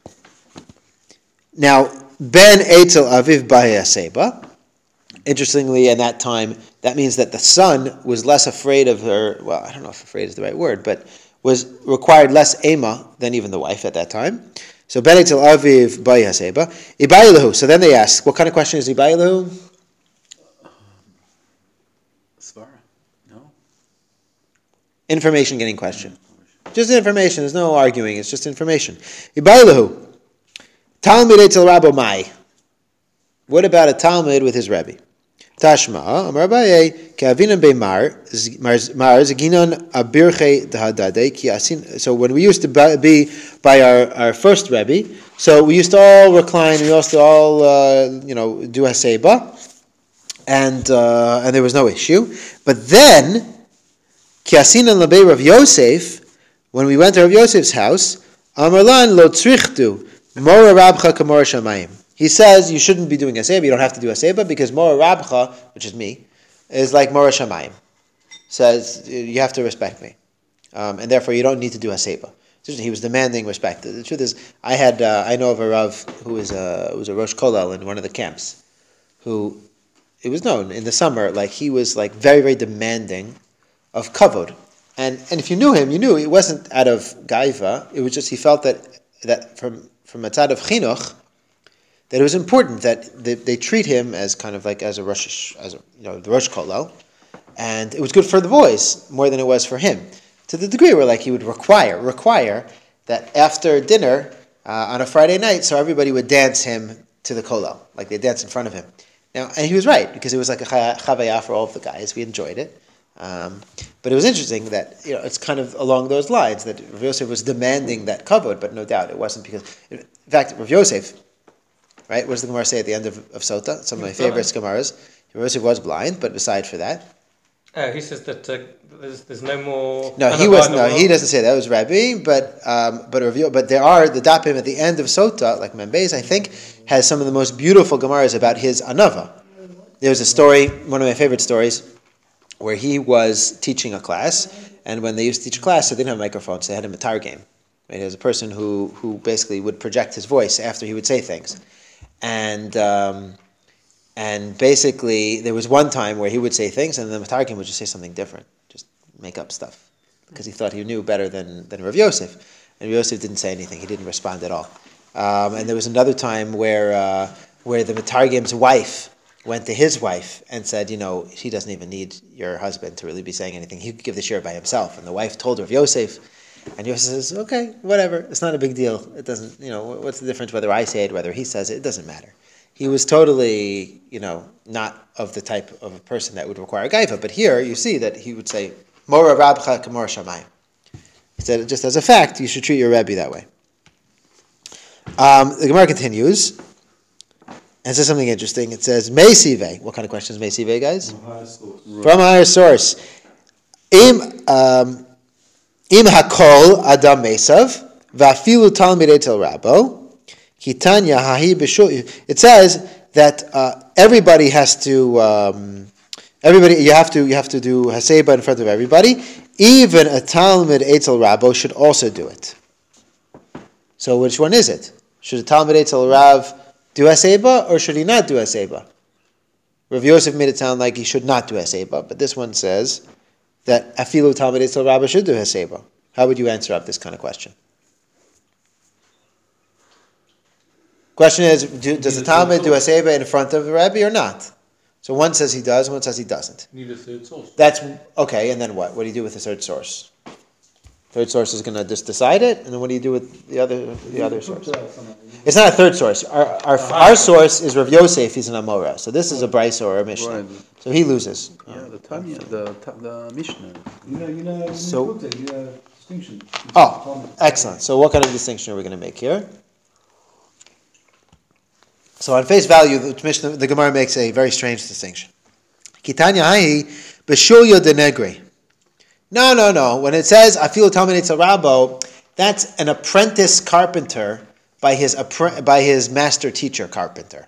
Now, Ben Eitzel Aviv Bahya Seba. Interestingly, in that time, that means that the son was less afraid of her. Well, I don't know if afraid is the right word, but was required less ema than even the wife at that time. So Ben Eitzel Aviv Bahya Seba. Ibayilahu. So then they ask, what kind of question is Ibayilahu? Svara? No. Information getting question. Just information. There's no arguing. It's just information. Ibailahu. Talmud etzel Rabbo Mai. What about a Talmud with his Rebbe? Tashma. Amar Abaye. Ke'avinam be'mar. Mar zeginon abirche dahadade. Ki asin. So when we used to be by our, our first Rebbe, so we used to all recline. We used to all uh, you know do haseba, and uh, and there was no issue. But then Ki asinan labei Rav Yosef. When we went to Rav Yosef's house, Amarlan lo tzrichtu mora rabcha kamor shamayim. He says you shouldn't be doing haseba. You don't have to do haseba because mora rabcha, which is me, is like mora shamayim. Says you have to respect me, um, and therefore you don't need to do haseba. He was demanding respect. The truth is, I had uh, I know of a Rav who was a who was a Rosh Kollel in one of the camps, who it was known in the summer like he was like very very demanding of kavod. And and if you knew him, you knew it wasn't out of gaiva. It was just he felt that that from from a tzad of chinuch that it was important that they, they treat him as kind of like as a rosh as a you know the rosh kollel, and it was good for the boys more than it was for him. To the degree where like he would require require that after dinner uh, on a Friday night, so everybody would dance him to the kollel, like they danced in front of him. Now, and he was right, because it was like a chavaya for all of the guys. We enjoyed it. Um, but it was interesting that, you know, it's kind of along those lines, that Rav Yosef was demanding that kavod, but no doubt it wasn't because, in fact, Rav Yosef, right, what does the Gemara say at the end of, of Sota? Some of my favorite Gemaras. Rav Yosef was blind, but aside for that, Oh, he says that uh, there's, there's no more. no, he was no, he doesn't say that. It was Rabbi, but um, but Rav Yo- but there are the dapim at the end of Sota, like Membeis, I think, has some of the most beautiful Gemaras about his anava. There's a story, one of my favorite stories, where he was teaching a class, and when they used to teach a class, they didn't have microphones, they had a matar game. Right? There was a person who who basically would project his voice after he would say things, and. Um, And basically, there was one time where he would say things, and the Matarkim would just say something different, just make up stuff, because he thought he knew better than, than Rav Yosef. And Rav Yosef didn't say anything; he didn't respond at all. Um, and there was another time where uh, where the Matargim's wife went to his wife and said, you know, he doesn't even need your husband to really be saying anything; he could give the shir by himself. And the wife told Rav Yosef, and Yosef says, okay, whatever, it's not a big deal. It doesn't, you know, what's the difference whether I say it, whether he says it? It doesn't matter. He was totally, you know, not of the type of a person that would require a gaiva. But here you see that he would say, Mora Rabcha Kamor Shamayim. He said, just as a fact, you should treat your Rebbe that way. Um, the Gemara continues, and says something interesting. It says, Meisive. What kind of question is Meisive, guys? From higher source. From a higher source. Im, um, im hakol adam mesav, vafilu talmidei tel rabo, it says that uh, everybody has to, um, everybody you have to you have to do haseba in front of everybody. Even a talmid etzel rabo should also do it. So which one is it? Should a talmid etzel rav do haseba or should he not do haseba? Rav Yosef made it sound like he should not do haseba, but this one says that afilu talmid etzel rabo should do haseba. How would you answer up this kind of question? Question is, do, does the Talmud do a Haseba in front of the Rebbe or not? So one says he does, one says he doesn't. Need a third source. That's, okay, and then what? What do you do with the third source? Third source is going to just decide it, and then what do you do with the other the other source? It's not a third source. Our our, our source is Rav Yosef, he's an Amora. So this is a Brisa or a Mishnah. Right. So he loses. Yeah, the Tanya, the the Mishnah. You know, you know, So- so, you know, distinction. Oh, excellent. So what kind of distinction are we going to make here? So on face value, the Mishnah, the Gemara makes a very strange distinction. Kitanya hahi b'shulya de negri. No, no, no. When it says afilu talmid etzel rabo, that's an apprentice carpenter by his by his master teacher carpenter.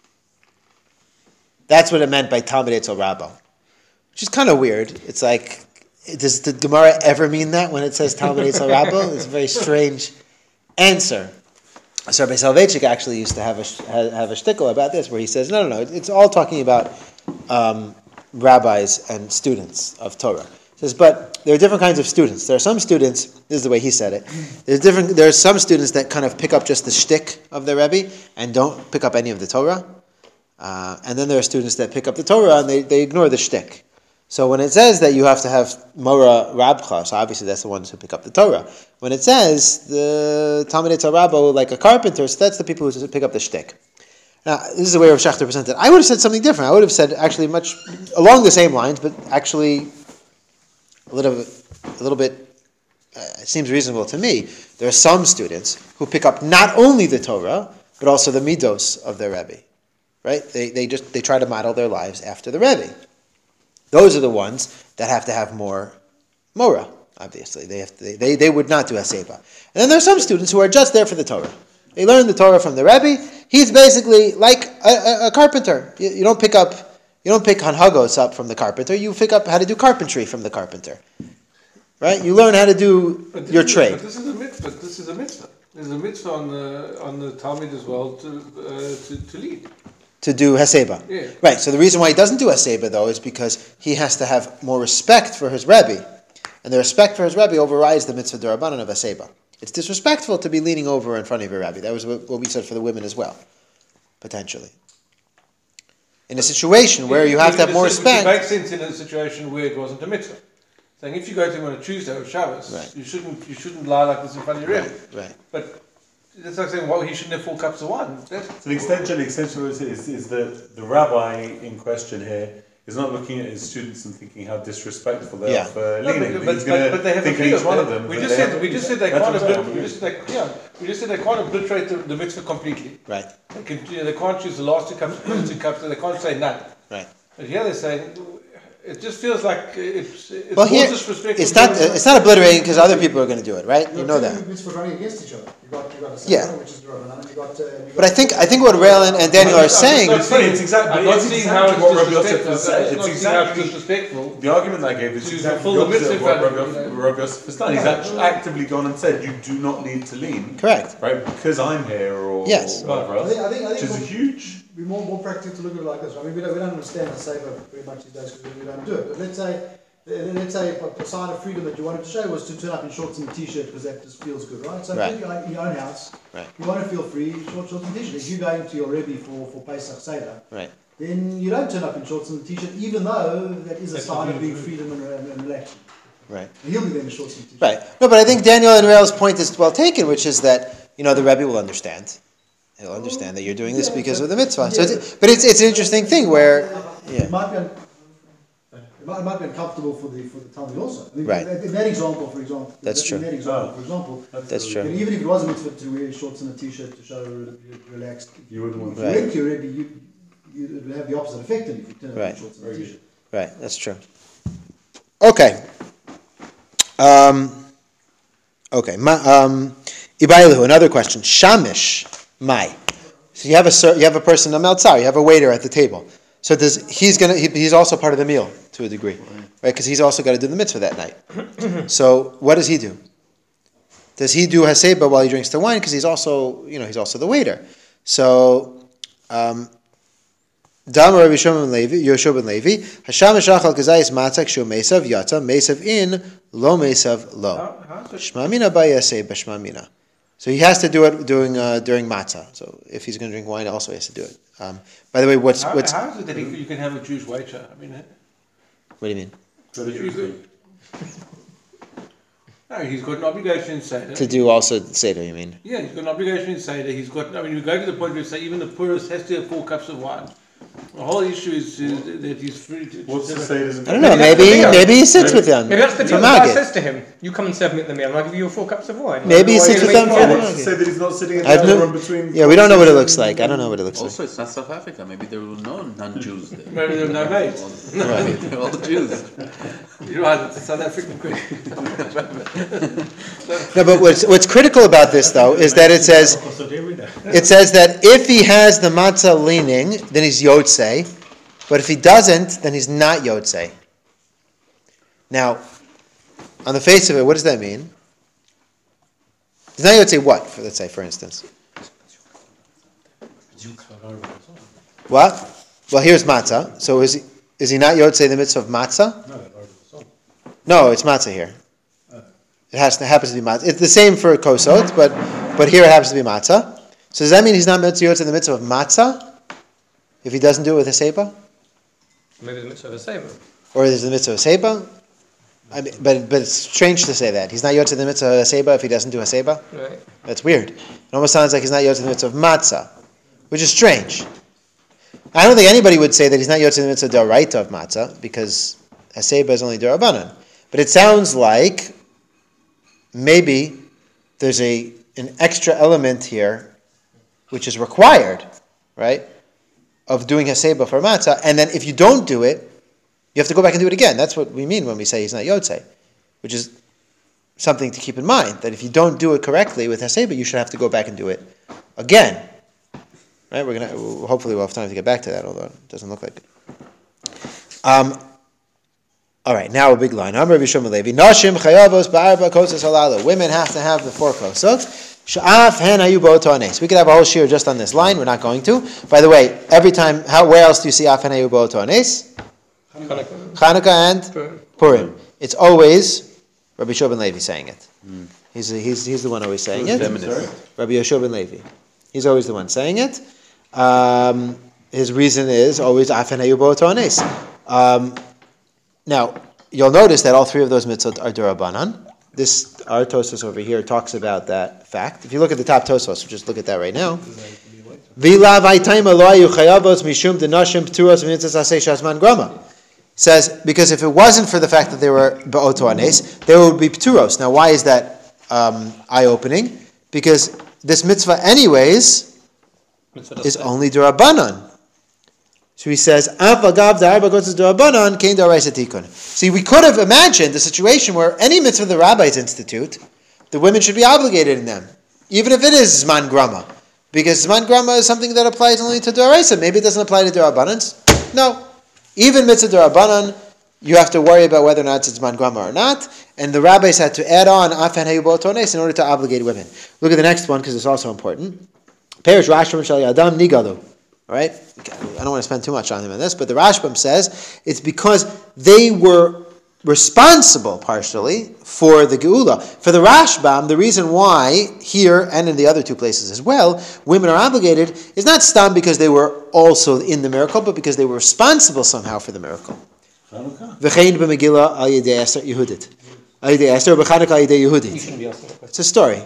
That's what it meant by talmid etzel rabo, which is kind of weird. It's like, does the Gemara ever mean that when it says talmid etzel rabo? It's a very strange answer. So Rabbi Soloveitchik actually used to have a have a shtickle about this, where he says, no, no, no, it's all talking about um, rabbis and students of Torah. He says, but there are different kinds of students. There are some students, this is the way he said it, there's different. There are some students that kind of pick up just the shtick of their Rebbe and don't pick up any of the Torah. Uh, and then there are students that pick up the Torah and they, they ignore the shtick. So when it says that you have to have Mora Rabcha, so obviously that's the ones who pick up the Torah. When it says the Talmid Etzel Rabo, like a carpenter, so that's the people who pick up the shtick. Now, this is the way Rav Schachter presented it. I would have said something different. I would have said actually much along the same lines, but actually a little bit, a little bit. Uh, it seems reasonable to me. There are some students who pick up not only the Torah but also the midos of their Rebbe. Right? They they just they try to model their lives after the Rebbe. Those are the ones that have to have more Mora, obviously. They have to, they, they, they would not do Haseba. And then there are some students who are just there for the Torah. They learn the Torah from the Rebbe. He's basically like a, a, a carpenter. You, you don't pick up, you don't pick Hanhagos up from the carpenter. You pick up how to do carpentry from the carpenter. Right? You learn how to do But this your is, trade. But this is a mitzvah. This is a mitzvah. There's a mitzvah on the on the Talmud as well to uh, to, to lead. To do Haseba. Yeah. Right, so the reason why he doesn't do Haseba, though, is because he has to have more respect for his Rebbe. And the respect for his Rebbe overrides the mitzvah d'Rabbanan of Haseba. It's disrespectful to be leaning over in front of your Rebbe. That was what we said for the women as well, potentially. In a situation where you have to have more respect... It makes sense in a situation where it wasn't a mitzvah. Saying if you go to him on a Tuesday or Shabbos, Right. you shouldn't you shouldn't lie like this in front of your Rebbe. Right, right. But That's like saying, well, he shouldn't have four cups of wine. That's, So the extension, the extension of it is, is that the rabbi in question here is not looking at his students and thinking how disrespectful they Yeah. are for No, leaning. but, But, he's but, going but, but they to have think a of feel. each one of them. We but just they said have- we just said they that's can't what I'm oblit- saying. we just said they, yeah, we just said they can't obliterate the, the mitzvah completely. Right, They can you know, they can't choose the last two cups, the first two cups, and they can't say none. right. But here they're saying it just feels like it's, it's Well, more here, disrespectful. it's not, to- it's not obliterating because other people are going to do it, right? You know that. It's for running against each other. You got, you got a Yeah. Seder, which is Rabbanan, you got. Uh, you But I got- think, I think what Raylan and Daniel are saying, It's funny, it's exactly, I'm not it's seeing exactly how what it's Rabbi Yosef disrespectful. has said. It's It's not seeing how it's exactly disrespectful. the argument I gave is To exactly fulfill the the opposite of what mitzvah, Rabbi, you know. Rabbi Yosef has done. He's actually actively gone and said, you do not need to lean, correct. right, because I'm here or, Yes. or whatever I else, think, I think, I which think is we'll huge. be more, more practical to look at it like this. I mean, we don't, we don't understand the saver very much these days because we don't do it. But let's say, uh, let's say a sign of freedom that you wanted to show was to turn up in shorts and a t-shirt because that just feels good, right? So Right. if you're in your own house, Right. you want to feel free, short shorts and t-shirt. If you go into your Rebbe for, for Pesach Seder, Right. then you don't turn up in shorts and a t-shirt, even though that is a sign of being freedom and, and, and relaxing. Right. And he'll be there in shorts and t-shirt. Right. No, but I think Daniel and Rael's point is well taken, which is that, you know, the Rebbe will understand. He'll understand that you're doing this because of the mitzvah. So it's, but it's, it's an interesting thing where, yeah. It might be, un- it might, it might be uncomfortable for the for the Talmud also. I mean, Right. In that example, for example. That's in true. that example, Oh. for example. That's you know, true. even if it was a mitzvah to wear shorts and a t-shirt to show re- re- relaxed, You wouldn't want if to. you went to your Rebbe, you, you it would have the opposite effect than if you turn up Right. in shorts and a t-shirt. Right, that's true. Okay. Um, okay. Ma, um, Ibailu, another question. Shamish, mai. So you have a ser- you have a person, a meltzar, you have a waiter at the table. So does he's gonna he, he's also part of the meal to a degree, right? Because he's also got to do the mitzvah that night. So what does he do? Does he do haseba while he drinks the wine? Because he's also you know he's also the waiter. So. Um, Dam Rabbi Shimon ben Levi, Yoshua ben Levi, Hasham Shachal Kazayis Matzak Shu Mesav Yata Mesav in Lo Mesav Lo. How- how's it- Shmamina Bayase Bashmamina. So he has to do it doing uh, during matzah. So if he's going to drink wine, also he has to do it. Um, by the way, what's How, what's how is it that he, you can have a Jewish waiter? I mean, what do you mean Jews- no, he's got an obligation in Seder. to do also seder? You mean? Yeah, he's got an obligation in Seder. He's got. I mean, we go to the point where you say even the poorest has to have four cups of wine. The whole issue is, is that he's free to. What's to to say doesn't I don't know. Maybe that's Maybe the deal. maybe he sits with them. Maybe that's the for deal. The guy Magid. says to him, "You come and serve me at the meal, and I'll give you your four cups of wine." Maybe he Otherwise, sits you're with them making for fun. the- What's to say that he's not sitting in I've the no- room between. Yeah, we don't know what it looks like. I don't know what it looks like. Also, it's not South Africa. Maybe there were no non-Jews there. Maybe they're no mates. Maybe they're all Jews. You're right. It's a South African question. No, but what's what's critical about this though is that it says So there we go. it says that if he has the matzah leaning, then he's yotzei. But if he doesn't, then he's not yotzei. Now, on the face of it, what does that mean? He's not yotzei what? For, let's say, for instance. What? Well, here's matzah. So is he, is he not yotzei the mitzvah of matzah? No, that was the song. No, it's matzah here. It has it happens to be matzah. It's the same for kosot, but but here it happens to be matzah. So does that mean he's not mitzvah yotzei the mitzvah of matzah if he doesn't do it with a seiba? Maybe the mitzvah of a seder. Or is it the mitzvah of seiba? I mean, but but it's strange to say that he's not yotzei the mitzvah of a seiba if he doesn't do a seiba. Right. That's weird. It almost sounds like he's not yotzei the mitzvah of matzah, which is strange. I don't think anybody would say that he's not yotzei the mitzvah d'oraita of matzah because a seiba is only d'orabanan. But it sounds like maybe there's a an extra element here which is required, right, of doing haseba for matzah, and then if you don't do it, you have to go back and do it again. That's what we mean when we say he's not yotzei, which is something to keep in mind, that if you don't do it correctly with haseba, you should have to go back and do it again. Right? We're gonna hopefully we'll have time to get back to that, although it doesn't look like it. Um, all right, now a big line. Amar Rabbi Shimon Levi. Nashim chayavos ba'arba kosas halala. Women have to have the four kosot. Sha'af hen hayu bo'oto anes. We could have a whole shir just on this line. We're not going to. By the way, every time, how where else do you see af hen hayu bo'oto anes? Hanukkah. Chanukah and Purim. Purim. It's always Rabbi Shimon Levi saying it. He's he's he's the one always saying it. Feminist. Rabbi Yehoshua ben Levi. He's always the one saying it. Um, his reason is always af hen hayu bo'oto anes. Um Now, you'll notice that all three of those mitzvot are durabanan, this our Tosfos over here talks about that fact. If you look at the top Tosfos, we'll just look at that right now. Says, because if it wasn't for the fact that they were ba'oto anes, there would be pturos. Now, why is that um, eye-opening? Because this mitzvah, anyways, Mitzvah is does only durabanan. So he says, "Af agav da'arba gotzes durabanan kein da'oraisa tikun." See, we could have imagined the situation where any mitzvah the rabbis institute, the women should be obligated in them, even if it is zman grama, because zman grama is something that applies only to da'oraisa. Maybe it doesn't apply to durabanans. No. Even mitzvah durabanan, you have to worry about whether or not it's zman grama or not. And the rabbis had to add on afen hayu ba'otones in order to obligate women. Look at the next one because it's also important. Perish Rashbam shali adam nigalu. All right, I don't want to spend too much on him on this, but the Rashbam says it's because they were responsible partially for the geula. For the Rashbam, the reason why here and in the other two places as well, women are obligated is not stam because they were also in the miracle, but because they were responsible somehow for the miracle. V'chein b'Megillah al yedei Esther Yehudit. Al yedei Esther b'Chanukah al yedei Yehudit. It's a story.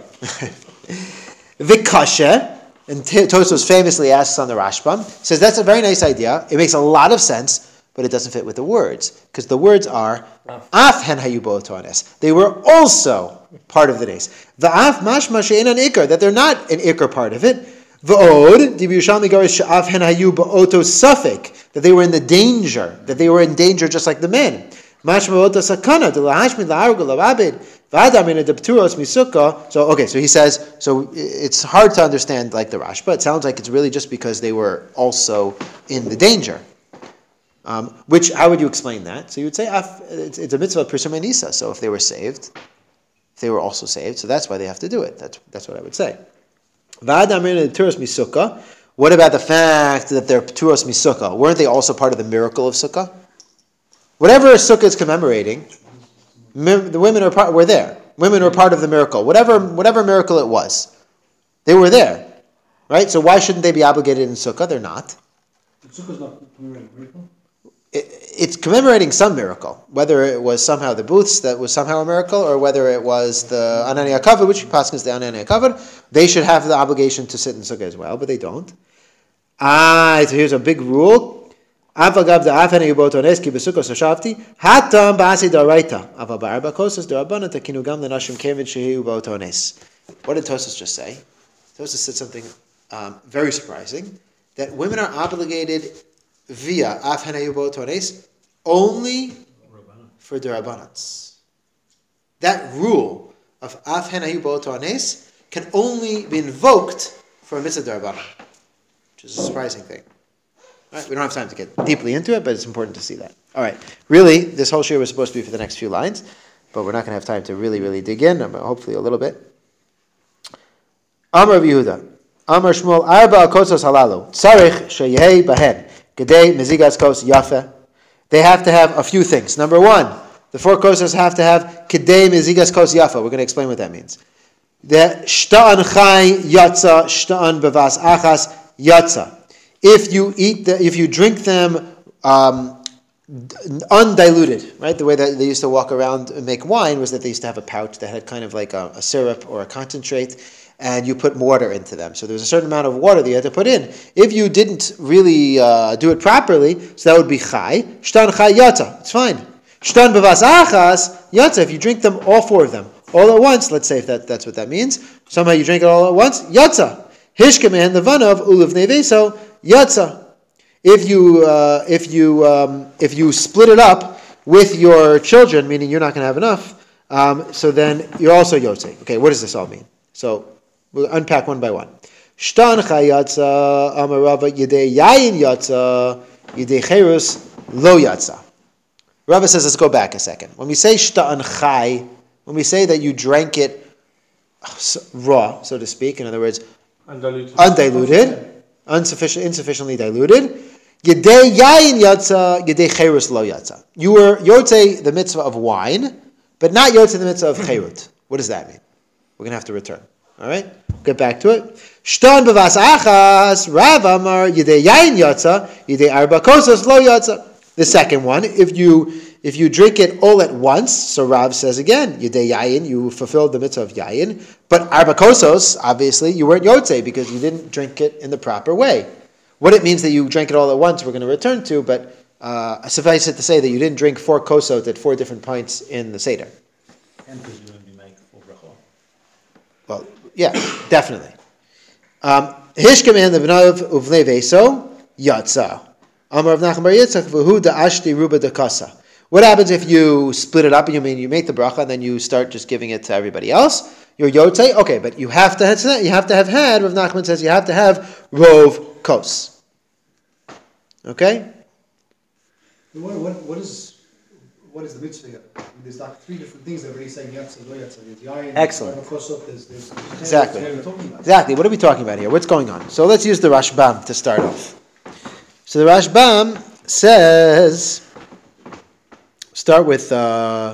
V'kasha, and Tosfos famously asks on the Rashbam, says that's a very nice idea. It makes a lot of sense, but it doesn't fit with the words, because the words are af hen hayu ba'otones. They were also part of the days. Va'af mashma she'ein an ikar, that they're not an ikar part of it. V'od dibi Yerushalmi garish she'af hen hayu ba'oto safek, that they were in the danger, that they were in danger just like the men. Mashma ba'oto sakana de lahashmi la'argu la'abed v'adam in a depturos misukah. So okay, so he says, so it's hard to understand like the Rashba. It sounds like it's really just because they were also in the danger. Um, which, how would you explain that? So you would say, it's, it's a mitzvah of Pirsum Nisa. So if they were saved, if they were also saved, so that's why they have to do it. That's that's what I would say. What about the fact that they're Pturos Misukkah? Weren't they also part of the miracle of Sukkah? Whatever Sukkah is commemorating, the women are part, were there. Women were part of the miracle. Whatever whatever miracle it was, they were there. Right? So why shouldn't they be obligated in Sukkah? They're not. Sukkah's not commemorating miracle? It's commemorating some miracle, whether it was somehow the booths that was somehow a miracle, or whether it was the Anani HaKavod, which passes the Anani HaKavod. They should have the obligation to sit in Sukkah as well, but they don't. Ah, so here's a big rule. What did Tosfos just say? Tosfos said something um, very surprising, that women are obligated via af henayu ba'otones only for derabanans. That rule of af henayu ba'otones can only be invoked for a mitzvah derabanan, which is a surprising thing. All right, we don't have time to get deeply into it, but it's important to see that. All right, really, this whole shir was supposed to be for the next few lines, but we're not going to have time to really, really dig in, but hopefully a little bit. Amar Yehuda, Amar Shmuel, Arba Kosos Halalu, Tzarich Sheyehei Bahen. Gedei mezigas kos yafe. They have to have a few things. Number one, the four kosas have to have gedei mezigas kos yafe. We're going to explain what that means. The shta'an chai yatsa, shta'an bevas achas yatsa. If you eat, the, if you drink them um, undiluted, right? The way that they used to walk around and make wine was that they used to have a pouch that had kind of like a, a syrup or a concentrate, and you put water into them. So there was a certain amount of water that you had to put in. If you didn't really uh, do it properly, so that would be chai. Shtan chai yatsa. It's fine. Shtan bevas achas yatsa. If you drink them, all four of them, all at once, let's say if that, that's what that means. Somehow you drink it all at once, yatsa. Hishke mehen levanav uluv neveso yatsa. If you uh, if you um, if you split it up with your children, meaning you're not going to have enough, um, so then you're also yotze. Okay, what does this all mean? So we'll unpack one by one. Shtan chayatza amarava yedei yayin yatza yedei cherus lo yatza. Rava says, let's go back a second. When we say shtan chay, when we say that you drank it raw, so to speak, in other words, undiluted, undiluted insufficient, insufficiently diluted, yedei yayin yatza yedei cherus lo yatza. You were yotze the mitzvah of wine, but not yotze the mitzvah of cherut. What does that mean? We're going to have to return. All right, get back to it. Shtan bevas achas, Rav Amar yedei yayin yatza, yedei arba kosas lo yatza. The second one, if you If you drink it all at once, so Rav says again, Yedei Yayin, you fulfilled the mitzvah of Yayin, but Arba Kosos, obviously, you weren't Yotze because you didn't drink it in the proper way. What it means that you drank it all at once, we're going to return to, but uh, suffice it to say that you didn't drink four kosot at four different points in the Seder. And presumably make for bracha. Well, yeah, definitely. Hishkem and the V'nav Uvnei Veso, Yatza. Amar of Nachman Bar Yitzchak, V'hu da'ashti ruba da'kasa. What happens if you split it up and you mean you make the bracha and then you start just giving it to everybody else? You're Yotzei, okay, but you have to have, you have to have had, Rav Nachman says, you have to have Rov Kos. Okay? What, what, what is what is the mitzvah here? There's like three different things that really saying yatsa, lo yatsa. There's yayin, Excellent. of course, there's, there's, there's Exactly. what are we talking about? Exactly. What are we talking about here? What's going on? So let's use the Rashbam to start off. So the Rashbam says, start with, uh,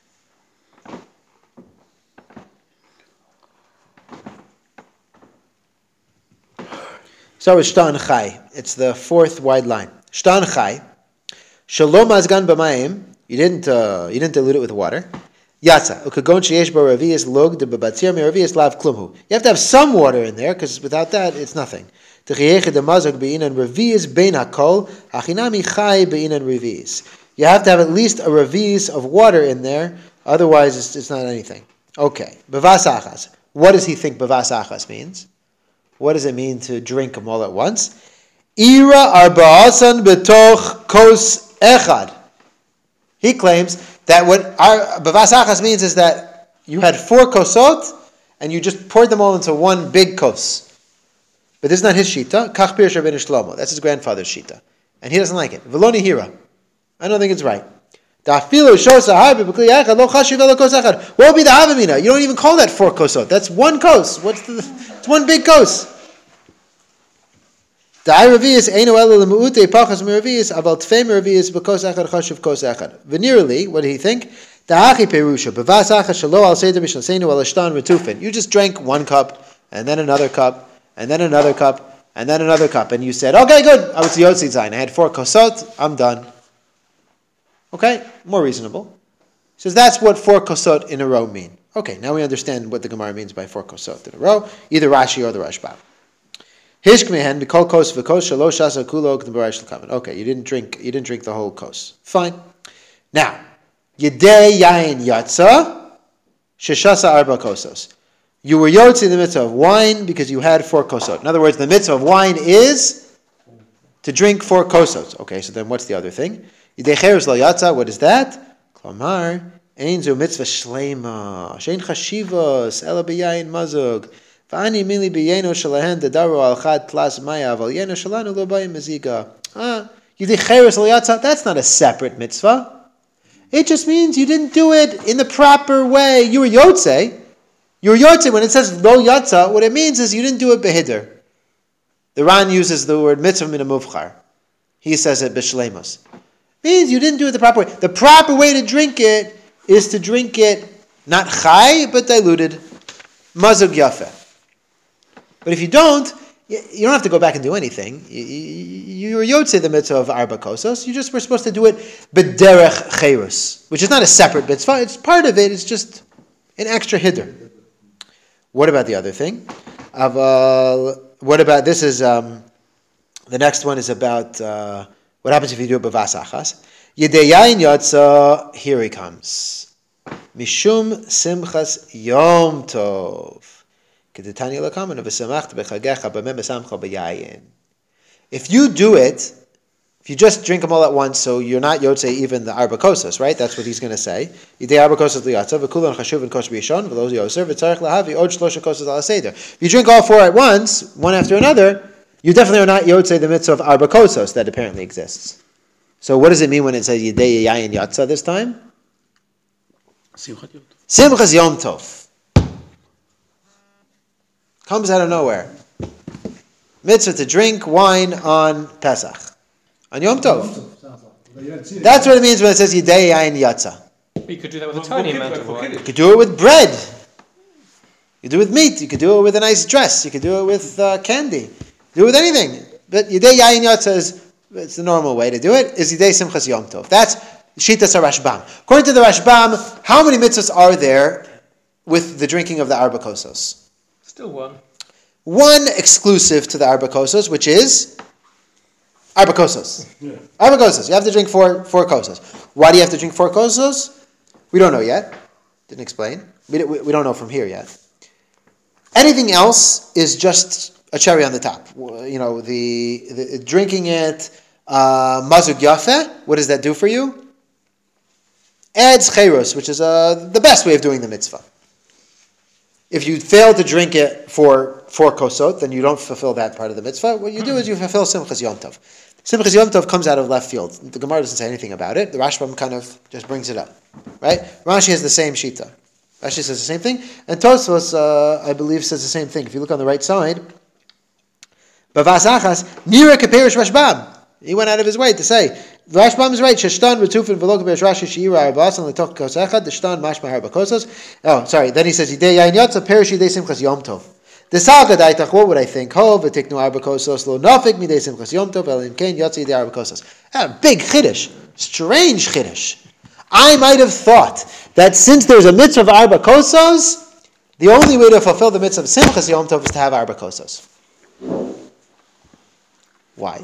start with Shtan Chai. It's the fourth wide line. Shtan Chai. Shalom azgan b'mayim. You didn't, uh, you didn't dilute it with water. Yatsa. Ukagon sheyesh bo ravias log de babatzir mi ravias lav klumhu. You have to have some water in there, because without that, it's nothing. Techiyeche de mazog be'inan ravias bein hakol, achinami chai be'inan ravias. You have to have at least a ravias of water in there, otherwise it's, it's not anything. Okay. Bavas achas. What does he think bavas achas means? What does it mean to drink them all at once? Ira arba'asan betoch kos echad. He claims that what our bavas achas means is that you had four kosot and you just poured them all into one big kos. But this is not his shita. Kach Pir Rabbeinu Shlomo. That's his grandfather's shita, and he doesn't like it. Veloni hira. I don't think it's right. What would be the havamina? You don't even call that four kosot. That's one kos. What's the? It's one big kos. Veneerally, what did he think? You just drank one cup, and then another cup, and then another cup, and then another cup, and you said, okay, good, I was the Yotzi Zayin. I had four kosot, I'm done. Okay, more reasonable. He says that's what four kosot in a row mean. Okay, now we understand what the Gemara means by four kosot in a row, either Rashi or the Rashbam. Hishkmehen b'kol kos v'kos shalosh asa kulo k'nebarash l'kamen. Okay, you didn't drink. You didn't drink the whole kos. Fine. Now, yedei yain yatsa sheshasa arba kosos. You were yotzi in the mitzvah of wine because you had four kosot. In other words, the mitzvah of wine is to drink four kosot. Okay, so then what's the other thing? Yedei cheres lo yatsa. What is that? Klamar ein zu mitzvah shleima shein chashivos ela b'yayin mazug. Ah, Yidei cheres lo yatsa, that's not a separate mitzvah. It just means you didn't do it in the proper way. You were yotze. You were yotze. When it says lo yatsa, what it means is you didn't do it behidr. The Ran uses the word mitzvah min muvchar. He says it b'shleimus. Means you didn't do it the proper way. The proper way to drink it is to drink it not chai, but diluted. Mazug yafeh. But if you don't, you don't have to go back and do anything. You, you, you were yotze the mitzvah of arba kosos. You just were supposed to do it b'derech cherus, which is not a separate mitzvah. It's part of it. It's just an extra hiddur. What about the other thing? Aval, what about this? Is um, the next one is about uh, what happens if you do it b'vas achas. Yedei yayin yatsa. Here he comes. Mishum simchas yom tov. If you do it, if you just drink them all at once, so you're not yotze even the arba kosas, right? That's what he's going to say. If you drink all four at once, one after another, you definitely are not yotze the mitzvah of arba kosas that apparently exists. So what does it mean when it says yidei yayin yatsa this time? Simchas Yom Tov. Comes out of nowhere. Mitzvah to drink wine on Pesach. On Yom Tov. That's what it means when it says Yidei Yain Yatsa. You could do that with a tiny amount of wine. You could do it with bread. You could do it with meat. You could do it with a nice dress. You could do it with uh, candy. Do it with anything. But Yidei Yain Yatsa is it's the normal way to do it. Is Yidei Simchas Yom Tov. That's Shitas Rashbam. According to the Rashbam, how many mitzvahs are there with the drinking of the arba kosos? Still one. One exclusive to the arba kosos, which is arba kosos. Yeah. Arba kosos. You have to drink four four kosos. Why do you have to drink four kosos? We don't know yet. Didn't explain. We, we, we don't know from here yet. Anything else is just a cherry on the top. You know, the, the drinking it, uh, mazug yafe. What does that do for you? Adds chayros, which is uh, the best way of doing the mitzvah. If you fail to drink it for four kosot, then you don't fulfill that part of the mitzvah. What you do is you fulfill Simchas Yom Tov. Simchas Yom Tov comes out of left field. The Gemara doesn't say anything about it. The Rashbam kind of just brings it up. Right? Rashi has the same shita. Rashi says the same thing. And Tosfos, uh, I believe, says the same thing. If you look on the right side, Bavas Achas, Nira Kaperish Rashbam. He went out of his way to say, the Rashbam is right. Sheshtan retufin v'lo kaperish Rashi she'ira arba'as and l'tok kos echad. The shtan mashma harba kosos. Oh, sorry. Then he says, Yidei yain yotza perish yidei simchas yom tov. The saga daitach, what would I think? Ho v'tiknu arba kosos lo nafik midei simchas yom tov elim ken yotza yidei arba kosos. A big chiddush. Strange chiddush. I might have thought that since there's a mitzvah of arba kosos, the only way to fulfill the mitzvah of simchas yom tov is to have arba kosos. Why?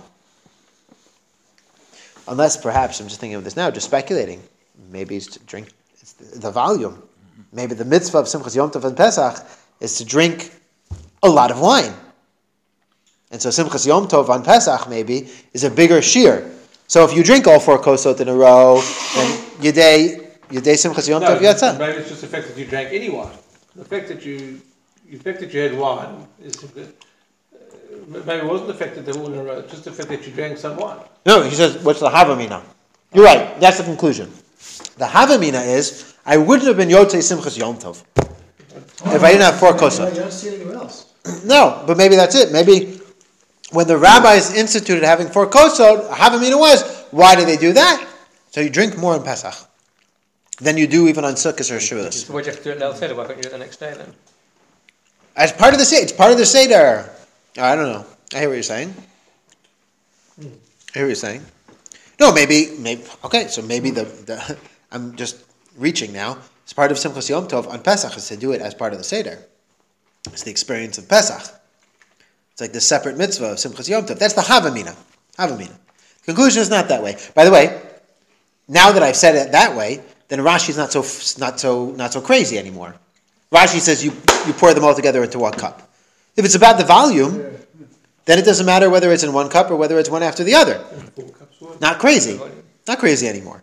Unless perhaps, I'm just thinking of this now, just speculating. Maybe it's to drink it's the, the volume. Maybe the mitzvah of Simchas Yom Tov and Pesach is to drink a lot of wine. And so Simchas Yom Tov on Pesach maybe is a bigger shear. So if you drink all four kosot in a row, then Yedei, Yedei Simchas Yom Tov Yatza. Maybe it's just the fact that you drank any wine. The fact that you, the fact that you had wine is maybe it wasn't the fact that they were in a row, just the fact that you drank some wine. No, he says, what's the Havamina? You're right, that's the conclusion. The Havamina is, I wouldn't have been Yotzei Simchas Yom Tov if I didn't have four You kosot. don't see it anywhere else. No, but maybe that's it. Maybe when the rabbis instituted having four kosot, Havamina was, why do they do that? So you drink more on Pesach than you do even on Sukkot or Shavuos. So what do you have to do it Leil Seder? Why can't you do it the next day then? As part of the Seder, it's part of the Seder. I don't know. I hear what you're saying. I hear what you're saying. No, maybe, maybe. Okay, so maybe the, the I'm just reaching now. It's part of Simchas Yom Tov on Pesach is to do it as part of the Seder. It's the experience of Pesach. It's like the separate mitzvah of Simchas Yom Tov. That's the Havamina. Havamina. The conclusion is not that way. By the way, now that I've said it that way, then Rashi's not so not so not so crazy anymore. Rashi says you you pour them all together into one cup. If it's about the volume, then it doesn't matter whether it's in one cup or whether it's one after the other. Not crazy. Not crazy anymore.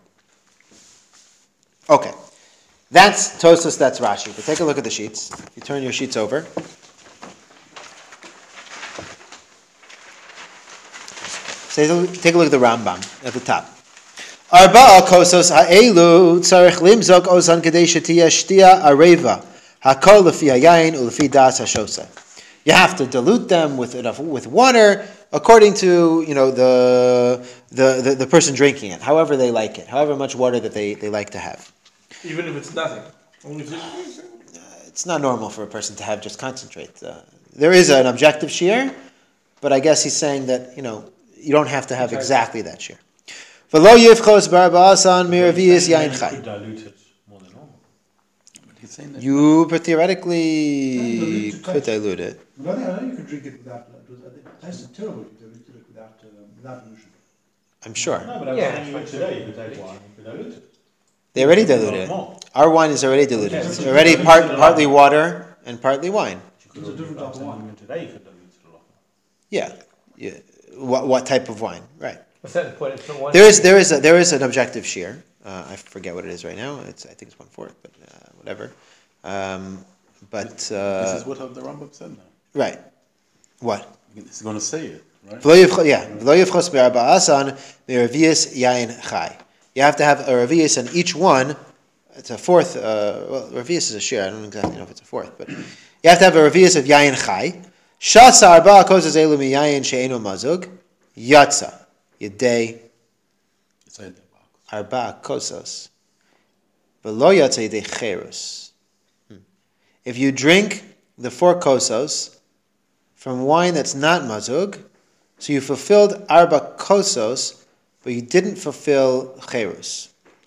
Okay. That's Tosfos, that's Rashi. But take a look at the sheets. You turn your sheets over. Take a look at the Rambam at the top. Arba'a kosos ha'elu tzarech limzok ozan kedei shetiyah shtia areva hakol lefi hayayin ulefi das hashosa. You have to dilute them with enough with water according to you know the, the the the person drinking it, however they like it, however much water that they, they like to have. Even if it's nothing. Only if it's, It's not normal for a person to have just concentrate. Uh, there is an objective shear, but I guess he's saying that you know you don't have to have exactly that shear. V'lo yivchos b'arba'asan miravius yain chai. Diluted more than normal. But he's saying that You theoretically dilute to could taste. dilute it. But I think I know you could drink it without. It, was, it tasted terrible if you diluted it without uh, without dilution. I'm sure. No, but I was Yeah. saying even today you could take wine, you could dilute it. They already A diluted lot it. more. Our wine is already diluted. Okay, It's so already you part, dilute it a partly lot. water and partly wine. You could It's a also- different I was type of saying wine. even today you could dilute it a lot more. Yeah. yeah. What, what type of wine? Right. At a certain point, it's not one. There is there is a, there is an objective shear. Uh, I forget what it is right now. It's I think it's one fourth, but uh, whatever. Um, but this uh, is what the Rambam said now. right. What? He's going to say it, right? V'lo yivcho- Yeah. V'lo yivchos b'arba'asan miravius yain chai. You have to have a ravius on each one. It's a fourth. Uh, well, ravius is a shear. I don't exactly know if it's a fourth, but you have to have a ravius of yain chai. Shatsa arba'a kosas elu miyayin she'enu mazug. Yatsa. Yedei It's in the box. arba'a kosas. V'lo yatsa yedei cherus. Hmm. If you drink the four kosos from wine that's not mazug, so you fulfilled arba kosos, but you didn't fulfill cherus.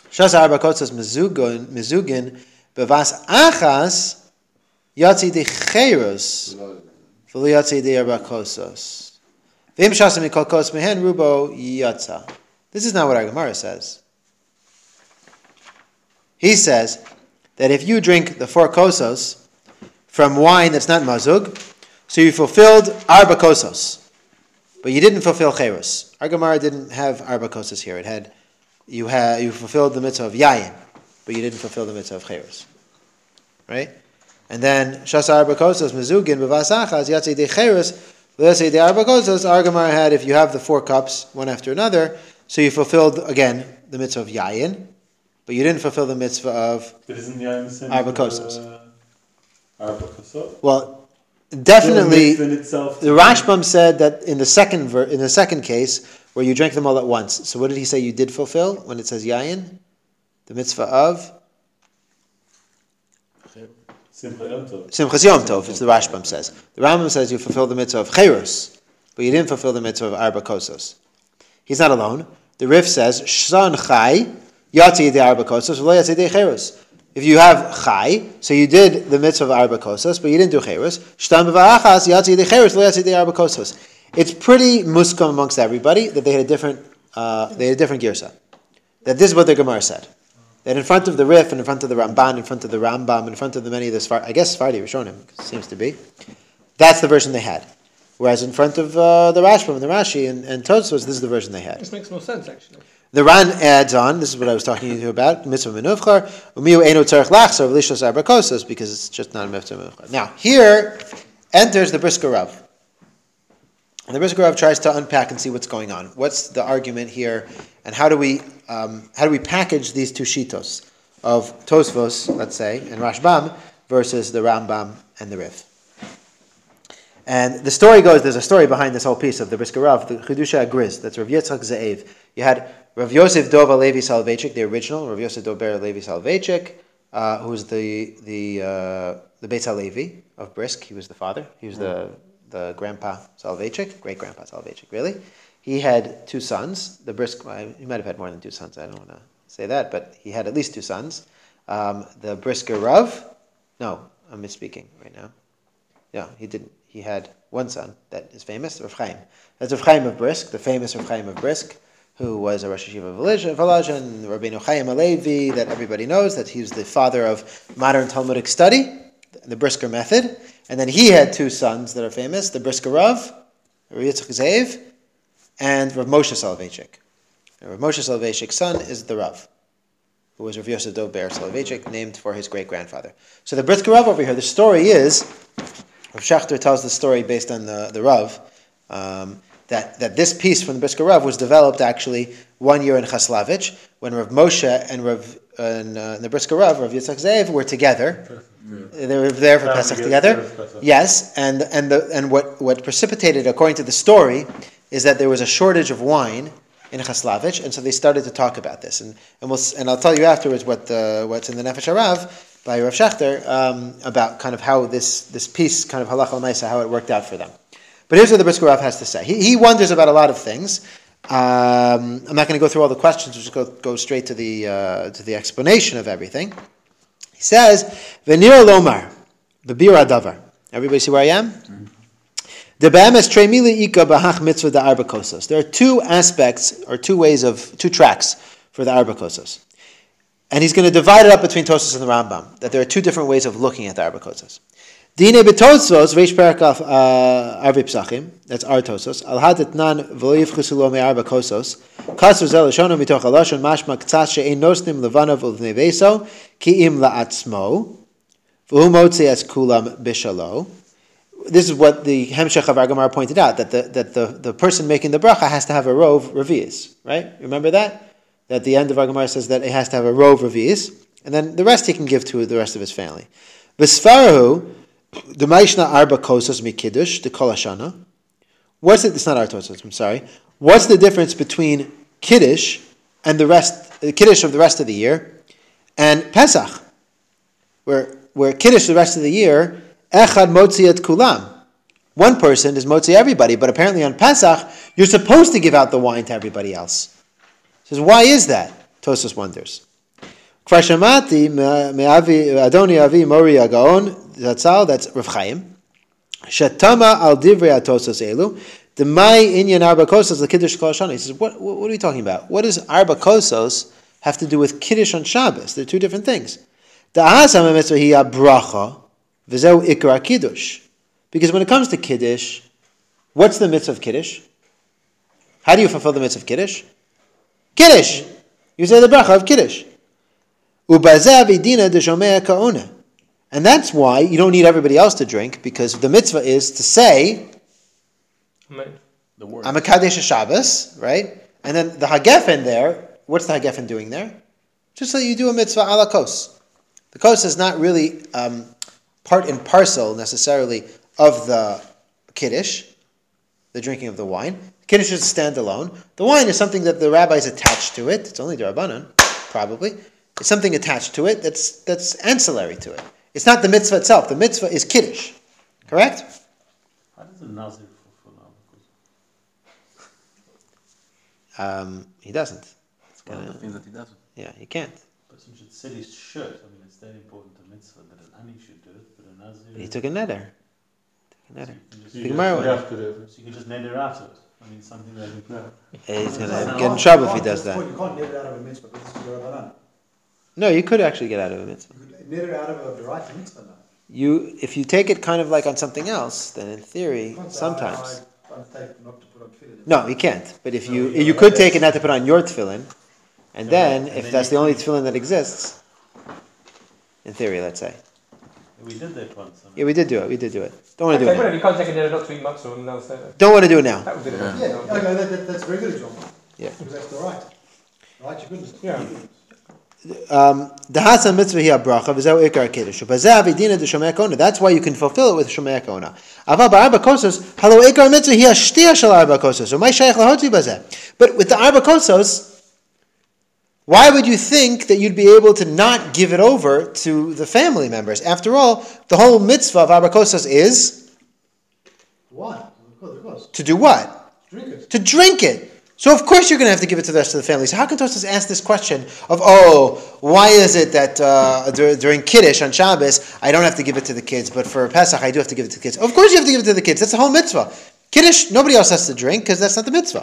Shas arba kosos mezugin mezugin bevas achas yatsi de cheirus v'lo yatsi de arba kosos. V'im shasam mikol kos mehen rubo yatsa. This is not what our Gemara says. He says that if you drink the four kosos from wine that's not mazug, so you fulfilled arba kosos, but you didn't fulfill cheirus. Our Gemara didn't have arba kosos here. It had you had you fulfilled the mitzvah of yayin, but you didn't fulfill the mitzvah of cheirus, right? And then shas arba kosos mezugin b'vasachas yatsi de cheirus. Let's say the arba kosos. Our Gemara had if you have the four cups one after another, so you fulfilled again the mitzvah of yayin, but you didn't fulfill the mitzvah of But isn't yayin the same arba as, kosos. uh, arba kosos? Well, definitely. The mitzvah itself- The Rashbam said that in the second ver- in the second case where you drank them all at once. So what did he say you did fulfill when it says yayin? The mitzvah of Simple Yom Tov. Simchas Yom Tov, as the Rashbam says. The Rambam says you fulfill the mitzvah of Cheirus, but you didn't fulfill the mitzvah of Arba Kosos. He's not alone. The Rif says, Shsan Chai, Yatsi de Arba Kosos, V'lo Yatsi de Cheirus. If you have Chai, so you did the mitzvah of Arba Kosos, but you didn't do Cheirus, Shtan B'va'achas, Yatsi de Cheirus, V'lo Yatsi de Arba Kosos. It's pretty muskam amongst everybody that they had a different, uh, they had a different girsa. That this is what the Gemara said. That in front of the Rif, and in front of the Ramban, in front of the Rambam, in front of the many of the Sfar, I guess Sfardi Rishonim seems to be, that's the version they had. Whereas in front of uh, the Rashbam and the Rashi and, and Tosfos, this is the version they had. This makes more sense, actually. The Ran adds on, this is what I was talking to you about, mitzvah menufchar, umiu eino tzarech lachzor v'lishos arba kosos, because it's just not a mitzvah menufchar. Now, here enters the Brisker Rav. And the Brisker Rav tries to unpack and see what's going on. What's the argument here, and how do we um, how do we package these two shitos of Tosfos, let's say, and Rashbam versus the Rambam and the Rif? And the story goes, there's a story behind this whole piece of the Brisker Rav, the Chidusha Agriz, that's Rav Yitzchak Ze'ev. You had Rav Yosef Dov Levi Soloveitchik, the original, Rav Yosef Dober Levi Soloveitchik, uh, who was the the uh, the Beis HaLevi of Brisk. He was the father. He was the the grandpa Soloveitchik, great grandpa Soloveitchik, really. He had two sons. The Brisk, well, he might have had more than two sons. I don't want to say that, but he had at least two sons. Um, the Brisker Rav, no, I'm misspeaking right now. Yeah, he didn't. He had one son that is famous, Rav Chaim. That's Rav Chaim of Brisk, the famous Rav Chaim of Brisk, who was a Rosh Yeshiva of Volozhin, and Rabbeinu Chaim Alevi, that everybody knows, that he's the father of modern Talmudic study, the Brisker method. And then he had two sons that are famous, the Brisker Rav, Rav Yitzchak Ze'ev, and Rav Moshe Soloveitchik. And Rav Moshe Soloveitchik's son is the Rav, who was Rav Yosef Dober Soloveitchik, named for his great-grandfather. So the Brisker Rav over here, the story is, Rav Shachter tells the story based on the, the Rav, um, that, that this piece from the Brisker Rav was developed actually one year in Chaslavich, when Rav Moshe and Rav and, uh, the Brisker Rav, Rav Yitzchak Ze'ev, were together. Yeah. They were there for Family Pesach together. Pesach. Yes, and and the and what, what precipitated, according to the story, is that there was a shortage of wine in Chaslavich, and so they started to talk about this. And and we'll and I'll tell you afterwards what uh, what's in the Nefesh HaRav by Rav Shachter um, about kind of how this this piece, kind of halacha l'maisa, how it worked out for them. But here's what the Brisker Rav has to say. He, he wonders about a lot of things. Um, I'm not going to go through all the questions. We'll just go, go straight to the uh, to the explanation of everything. He says, "V'nir lomar, b'bira davar." Everybody see where I am? There are two aspects, or two ways of, two tracks for the Arba Kosos. And he's going to divide it up between Tosfos and the Rambam, that there are two different ways of looking at the Arba Kosos. Dine betosfos, reish perakaf arvi psachim, that's our Tosfos, al hadet nan v'lo yivchusu lo me Arba Kosos, kasur zel l'shono mitoch haloshon mashma k'tzas she'ein nosnim levanav u'lvnei veso, ki im la'atzmo, v'hu motzi es kulam bishalo. This is what the Hemshech of our Gemara pointed out, that the that the, the person making the bracha has to have a rov revi'is, right? Remember that? That at the end of our Gemara says that he has to have a rov revi'is, and then the rest he can give to the rest of his family. V'sfarahu, the Maishna Arba Kosos mi Kiddush, the Kol Hashana. What's it? It's not our Tosos, I'm sorry. What's the difference between Kiddush and the rest, the Kiddush of the rest of the year, and Pesach, where where Kiddush the rest of the year, Echad Motzi et Kulam. One person is Motzi everybody, but apparently on Pesach, you're supposed to give out the wine to everybody else. He says, why is that? Tosos wonders. Kfar Shamati me'avi Adoni Avi Mori Agaon Zatzal. That's Rav Chaim. Shatama al divrei atosos elu. The mai inyan arba kosos the kiddush kol shana. He says, what, what? What are we talking about? What does arba kosos have to do with kiddush on Shabbos? They're two different things. The ahasam mitzvah hi bracha v'zeu ikra kiddush. Because when it comes to kiddush, what's the mitzvah of kiddush? How do you fulfill the mitzvah of kiddush? Kiddush. You say the bracha of kiddush. Ubazeh v'dina d'shomea ka'ona. And that's why you don't need everybody else to drink, because the mitzvah is to say, The word. I'm a Kadesh Shabbos, right? And then the Hagefen there, what's the Hagefen doing there? Just so you do a mitzvah ala kos. The kos is not really um, part and parcel necessarily of the Kiddush, the drinking of the wine. Kiddush is standalone. The wine is something that the rabbis attached to it. It's only the Rabbanan, probably. It's something attached to it that's that's ancillary to it. It's not the mitzvah itself. The mitzvah is Kiddush. Correct? How does a Nazir fulfill Arba Um, he doesn't. It's One of gonna, the things that he does. yeah, he can't. But since it said he should, I mean, it's that important to mitzvah that an Ani should do it, but a Nazir. But he took a neder. Took a neder. You The can Gemara You would- have to do it. just, so you can just neder out of it. I mean, something that you know. He's going No, to no, get in you trouble if he can't- does that's the that. point, You can't net it out of a mitzvah, because this is the Rabbanan. No, you could actually get out of a mitzvah. You could net it out of a right to mitzvah now. You, if you take it kind of like on something else, then in theory, You can't say, sometimes. I, I undertake not to put on tefillin. No, you can't. But if No, you, you you know, could that take it is- not to put on your tefillin, and Yeah, then and if then that's you the only could- tefillin that exists, in theory, let's say. We did that once. I mean. Yeah, we did do it. We did do it. Don't want to do Okay, it whatever. now. You can't take a dinner not to eat matzah and they'll say that. Don't want to do it now. That would be the Yeah. Yeah, okay, that, that, that's a very good example. Yeah. Because that's the right. Right, you couldn't. Yeah. Um, the Hasan mitzvah here bracha v'zeu ikar kiddush. Ubazeh avidina d'shomei kona. That's why you can fulfill it with shomei kona. Aval ba'arba kosos halo ikar mitzvah here shtia shel arba kosos. Umay shayach lahotzi bazeh. But with the arba kosos, why would you think that you'd be able to not give it over to the family members? After all, the whole mitzvah of arba kosos is Why? Of course, of course. to do what? Drink it. To drink it. So of course you're going to have to give it to the rest of the family. So how can Tosfos ask this question of, oh, why is it that uh, dur- during Kiddush on Shabbos, I don't have to give it to the kids, but for Pesach, I do have to give it to the kids? Of course you have to give it to the kids. That's the whole mitzvah. Kiddush, nobody else has to drink, because that's not the mitzvah.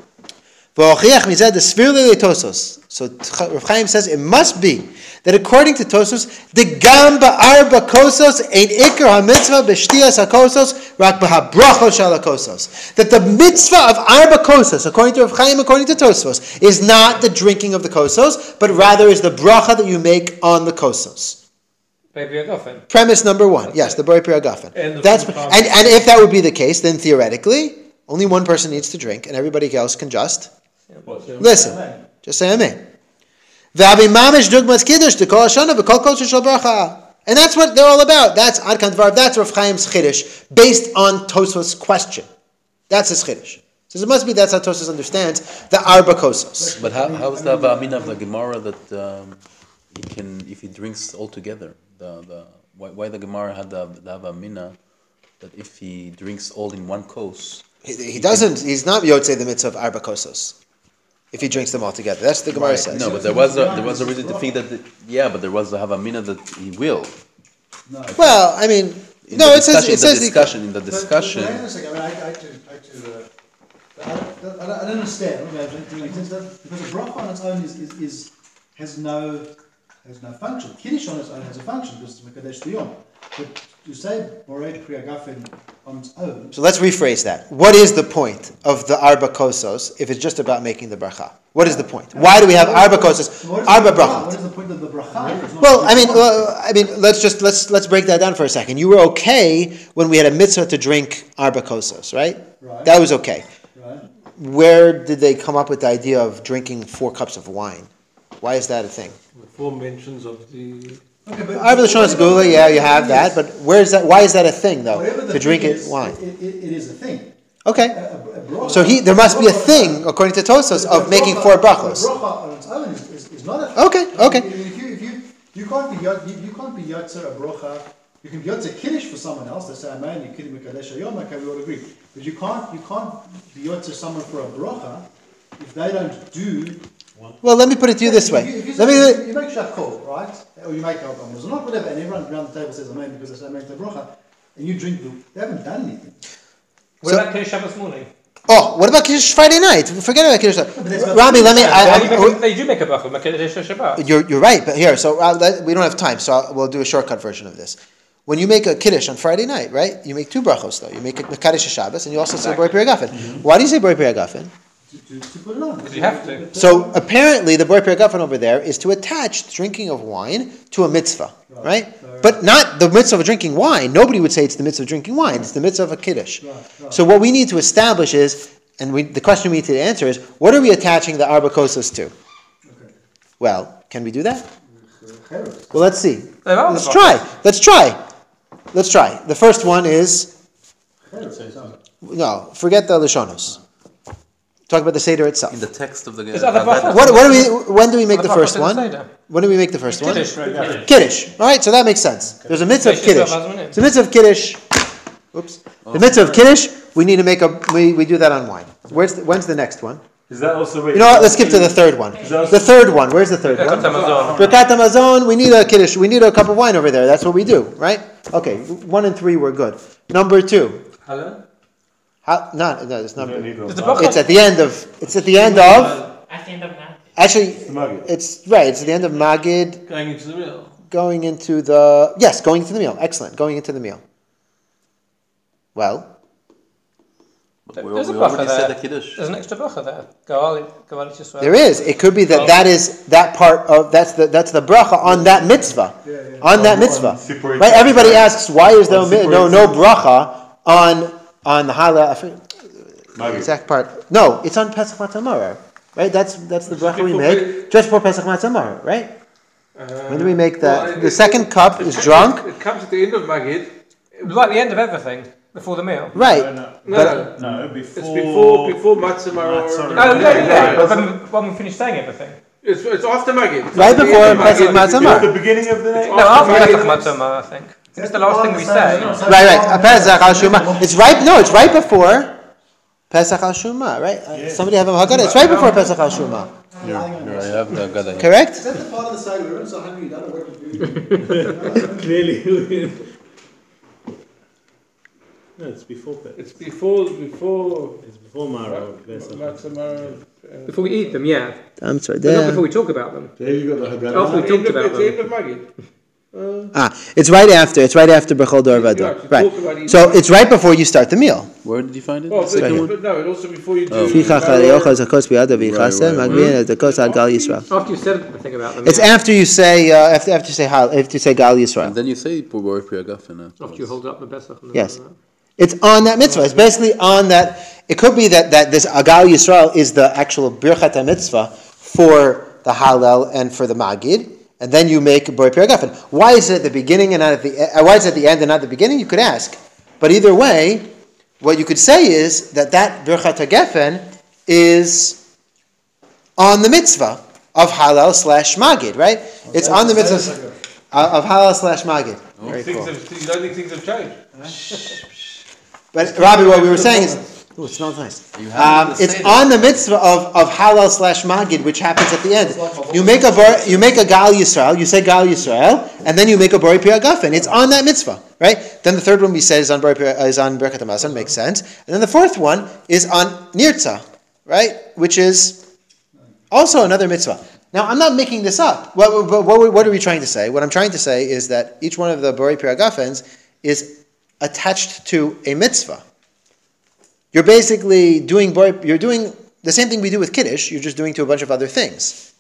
So Rav Chaim says it must be that according to Tosos, the gamba arba kosos ain't ikar ha-mitzvah b'shtiyas ha-kosos rak b'ha-brachos shal ha-kosos. That the mitzvah of arba kosos, according to Rav Chaim, according to Tosos, is not the drinking of the kosos, but rather is the bracha that you make on the kosos. Maybe a gofen. Premise number one, yes, the Borei Pri Hagafen. And the That's food and, and if that would be the case, then theoretically, only one person needs to drink, and everybody else can just listen. Just say amen. V'avi mamish dugmas kiddush to kol hashana v'kol kol shel bracha. And that's what they're all about. That's Ad Kan Dvar. That's Rav Chaim's chiddush based on Tosfos' question. That's his chiddush. So it must be that's how Tosfos understands the arba kosos. But how, how is the Avamina of the Gemara that um, he can, if he drinks all together, the, the, why, why the Gemara had the, the Avamina that if he drinks all in one kos, He, he doesn't. He's not yotzei the mitzvah of arba kosos if he drinks them all together. That's what the Gemara right? says. No, but there was a, there was a reason to think that, the, yeah, but there was a Havamina that he will. No. Well, I mean, In no, the it says discussion- it says in the discussion in the But- but- discussion. but hang on a second. I mean, I, I, to, I, to, uh, I, don't, I, don't, I don't understand. I mean, to make sense of that, because a bracha on its own is, is, is has no has no function. Kiddush on its own has a function because it's mekadesh liyom. But to say Borei Pri Hagafen on its own, So let's rephrase that. What is the point of the arba kosos if it's just about making the bracha? What is the point? Why do we have arba kosos, what is arba the, what brachot? is the point of the bracha? if it's not Well, I mean, bracha? well, I mean, let's just let's let's break that down for a second. You were okay when we had a mitzvah to drink arba kosos, right? Right. That was okay. Right. Where did they come up with the idea of drinking four cups of wine? Why is that a thing? The four mentions of the. Okay, but Arba l'shon segula, yeah, you have that, but where is that? Why is that a thing though? whatever the To drink thing it is, wine. It, it, it is a thing. Okay. A, a, a bracha, So he there must be a bracha- thing according to Tosos A of making bracha- four A brachos. bracha on its own is, is, is not a thing. Okay, okay. I mean, if you, if you, you can't be yot, you, you can't be yotzer a bracha. You can be yotzer kiddush for someone else. They say amen. You kiddush mekadesh hayom. Okay, we all agree. But you can't you can't be yotzer someone for a bracha if they don't do Well, let me put it to you this way. If you, if you, Let say- me. you make shakol, right? Or you make alcohol, not whatever, and everyone around the table says amen because they say amen to bracha, and you drink the, they haven't done anything. What So- about Kiddush Shabbos morning? Oh, what about Kiddush Friday night? Forget about Kiddush. but that's not- Rabbi, let me. I, Yeah, I, you make a- they do make a bracha, make Kiddush Shabbat. You're, you're right, but here, so uh, let, we don't have time, so I'll, we'll do a shortcut version of this. When you make a kiddush on Friday night, right? You make two brachos though. You make a Mekadesh Shabbos, and you also say Borei Pri Hagafen. Why do you say Borei Pri Hagafen? To, to, to put it on. Because you have to. So apparently, the Borei Pri Hagafen over there is to attach the drinking of wine to a mitzvah, right? But not the mitzvah of drinking wine. Nobody would say it's the mitzvah of drinking wine. It's the mitzvah of a kiddush. Right, right. So what we need to establish is, and we, the question we need to answer is, what are we attaching the arba kosas to? Okay. Well, can we do that? Cheres. Well, let's see. There are Let's the try. Let's try. Let's try. The first one is Cheres. no. Forget the lishonos. Talk about the seder itself. In the text of the There's other brachos. What, what do we? When do we make Other the first brachos in one? the Seder. When do we make the first one? Kiddush. Kiddush. Kiddush. All right, so that makes sense. There's a mitzvah of Kiddush kiddush. is It's a mitzvah of kiddush. Oops. The mitzvah of kiddush. We need to make a. We, we do that on wine. Where's the, when's the next one? Is that also? You know what? Let's skip to the third one. The third one. Where's the third Birkat one? Hamazon. Birkat Hamazon. We need a kiddush. We need a cup of wine over there. That's what we do, right? Okay. One and three were good. Number two. Hello? How, not no, it's You not. don't need There's a those. bracha. It's at the end of. It's at the end of. At the end of night. Actually, Magid. it's right. It's at the end of Magid, Going into the middle. going into the yes, going into the meal. Excellent, going into the meal. Well, But we, There's a we bracha already there. said the Kiddush. There's an extra bracha there. Goali, Goali Yisrael. there is. It could be that that is that part of that's the that's the bracha on that mitzvah, on that mitzvah. Separate- Right? Everybody asks why is there On mi- no no separate- bracha on on the halal. I forget the Magid. exact part. No, it's on Pesach Matzamara. Right? That's that's the bracha we before make just for Pesach Matzamara. Right? Uh, When do we make that? well, The it- second cup is it- drunk. It comes at the end of Magid. Right at the end of everything, before the meal. Right. No, No, But- no, before. it's before before Matzah Matzah. Oh, yeah, yeah. Right. When, when we finish saying everything. It's, it's after Magid. It's Right at the before end of Pesach Magid. Matzah. At the beginning of the night. No, after Magid. Pesach Matzah, I think. It's the last thing we say. Right, right. A Pesach al Shuma. It's right. No, it's right before Pesach al Shuma. Right. Uh, Somebody have a Haggadah. It's right before Pesach al Shuma. No, I have the Gada. Correct. Is that the part of the side where we're so hungry you don't know where to be? Clearly. No, it's before Pesach. It's before before It's before Mara. Pesach. Matzah. Before we eat them, yeah. I'm sorry. But not There. before we talk about them. There you got the Haggadah. After we talked about It's the end them. of Magid. Ah, it's right after. It's right after Bechol Dor You're Vado. right, you Right. talk about eating. So it's right before you start the meal. Where did you find it? Well, The second but, one? but no, and also before you do. Oh. Ficha chareocha zakos bi'ada v'yichaseh, right, magbiyin et zakos ad gal Yisrael. After you said the thing about them. It's yeah. after you say uh, after after you say hal after you say gal And Yisrael. then you say Borei Pri Hagafen. After you hold up the Pesach. and Yes. all that. It's on that mitzvah. It's basically on that. It could be that, that this Agal Yisrael is the actual Birchat HaMitzvah for the Hallel and for the Magid, and then you make Borei Pri Hagafen. Why is it at the beginning and not at the uh, why is it at the end and not at the beginning? You could ask. But either way, what you could say is that that Birchat HaGefen is on the mitzvah of Hallel slash Magid, right? It's on the mitzvah of Hallel slash Magid. Very Things cool. have, you don't think things have changed? But Robbie, what we were saying is, oh, it smells nice. You have Um, the it's Seder. on the mitzvah of, of Halal slash Magid, which happens at the end. You make a bar, you make a Gal Yisrael, you say Gal Yisrael, and then you make a Borei Pri Hagafen. It's on that mitzvah, right? Then the third one we said is on Borei Pri, is on Birkat Hamazon, makes sense. And then the fourth one is on Nirtza, right? Which is also another mitzvah. Now, I'm not making this up. What, what, what, what are we trying to say? What I'm trying to say is that each one of the Borei Pri Hagafens is attached to a mitzvah. You're basically doing Borei, you're doing the same thing we do with Kiddush, you're just doing to a bunch of other things.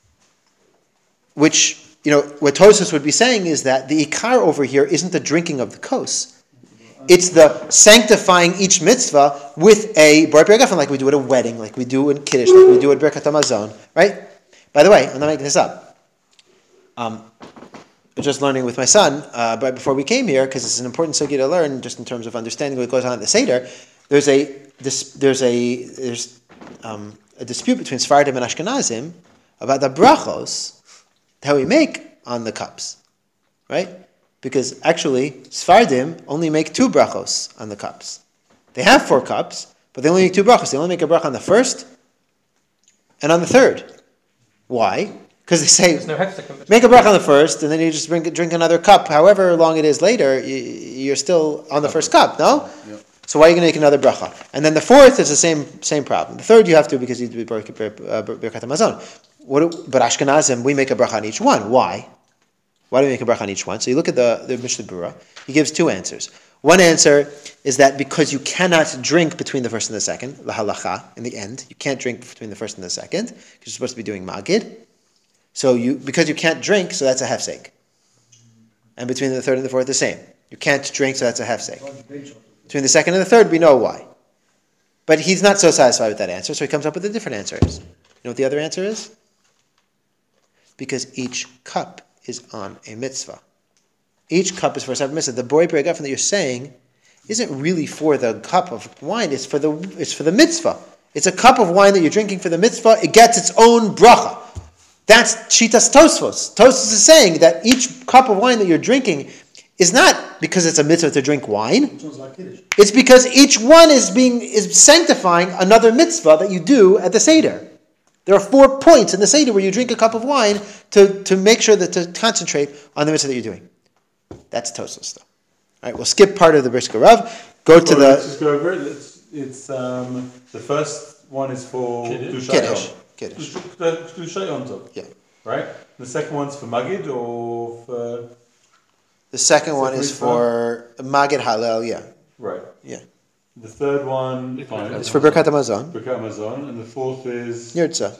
Which, you know, what Tosfos would be saying is that the Ikar over here isn't the drinking of the kos. It's the sanctifying each mitzvah with a Borei Pri Hagafen, like we do at a wedding, like we do in Kiddush, like we do at Birkat Hamazon, right? By the way, I'm not making this up. Um, I was just learning with my son uh, right before we came here, because it's an important sugya to learn, just in terms of understanding what goes on at the Seder. There's a this, there's a there's um, a dispute between Sfardim and Ashkenazim about the brachos that we make on the cups, right? Because actually, Sfardim only make two brachos on the cups. They have four cups, but they only make two brachos. They only make a bracha on the first and on the third. Why? Because they say, There's no hefsek. make a bracha on the first, and then you just drink, drink another cup. However long it is later, you, you're still on the first cup, no? Yeah. So why are you going to make another bracha? And then the fourth is the same same problem. The third you have to because you do Birkat Hamazon. What? But Ashkenazim, we make a bracha on each one. Why? Why do we make a bracha on each one? So you look at the, the Mishnah Berurah. He gives two answers. One answer is that because you cannot drink between the first and the second, la halacha, in the end, you can't drink between the first and the second, because you're supposed to be doing magid. So you, because you can't drink, so that's a hefsek. And between the third and the fourth, the same. You can't drink, so that's a hefsek. Between the second and the third, we know why. But he's not so satisfied with that answer, so he comes up with a different answer. You know what the other answer is? Because each cup is on a mitzvah. Each cup is for a separate mitzvah. The Borei Pri Hagafen that you're saying isn't really for the cup of wine, it's for the it's for the mitzvah. It's a cup of wine that you're drinking for the mitzvah, it gets its own bracha. That's Shitas Tosfos. Tosfos is saying that each cup of wine that you're drinking is not because it's a mitzvah to drink wine. It's because each one is being is sanctifying another mitzvah that you do at the Seder. There are four points in the Seder where you drink a cup of wine to, to make sure that to concentrate on the mitzvah that you're doing. That's Tosfos stuff. All right, we'll skip part of the Brisker Rav. Go to Well, the let's just go over it. It's, it's um, the first one is for Kiddush. Kiddush. Kiddush. Kiddush. Kedushay on top. Yeah. Right? The second one's for Magid or for... The second one is Separate for Magid Halel, yeah. Right. Yeah. The third one, fine. It's for Birkat Hamazon. Birkat Hamazon. And the fourth is... Nirtza.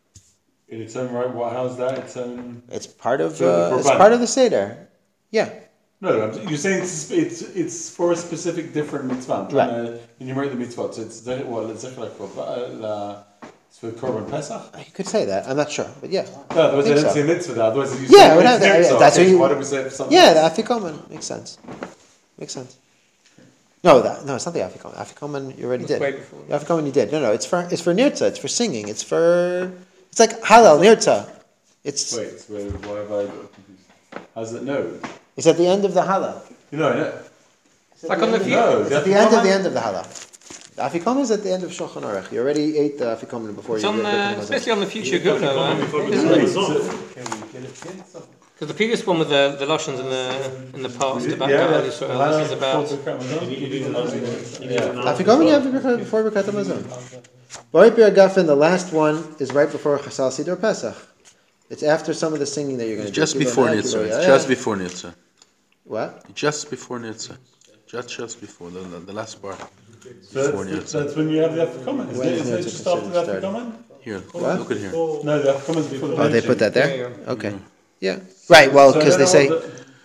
In its own right. What? How's that? Its own... It's part of So the uh, it's Korban. part of the Seder. Yeah. No, I'm- you're saying it's, it's it's for a specific different mitzvah. I'm trying to enumerate the mitzvot. So it's zeh- well, it's zeh- like for uh, la- it's for Korban Pesach. You could say that. I'm not sure, but yeah. No, otherwise think I don't so. see a mitzvah there. Otherwise, if you Yeah, say it would it's have to- nirtzah, that's okay, what you- why don't we say it for something Yeah, else? the Afikoman makes sense. Makes sense. No, that no, it's not the Afikoman. Afikoman you already It's did. way before. The Afikoman you did. No, no, it's for it's for Nirtza. It's for singing. It's for it's like Halal Nirtza. It's Wait, why why have I got confused? How's it no? it's at the end of the Halal. You know, I know. It's at Like the on the end of- few- No, It's at the end of the end of the Halal. The Afikoman is at the end of Shulchan Aruch. You already ate the Afikoman before It's you on did the, Birkat Hamazon. especially on the future good, uh, before isn't the it? Hamazon. Can we get it in? Something? Because the previous one with the the Loshans in the in the past about Yeah, Gal that's- Yisrael, this is about for Birkat Hamazon. You need to do the Yeah. Afikoman, you have Birkat- before Birkat Hamazon. Borei Pri Hagafen, the last one is right before Chasal Siddur Pesach. It's after some of the singing that you're going to It's do. just Kilo before Neh, Nitza. Kilo It's Yah. just before Nitza. What? Just before Nitza. Just just before the, the, the last part. So Before that's, Nitza. that's when you have the Afikoman, isn't When it? is Isn't it Nitza just after the considered started? Afikoman? Here, What? look at here. No, the Afikoman's before the Oh, they Banshee. put that Yeah, there? yeah. Okay. Yeah. Right, well, So I because don't they know say, what the-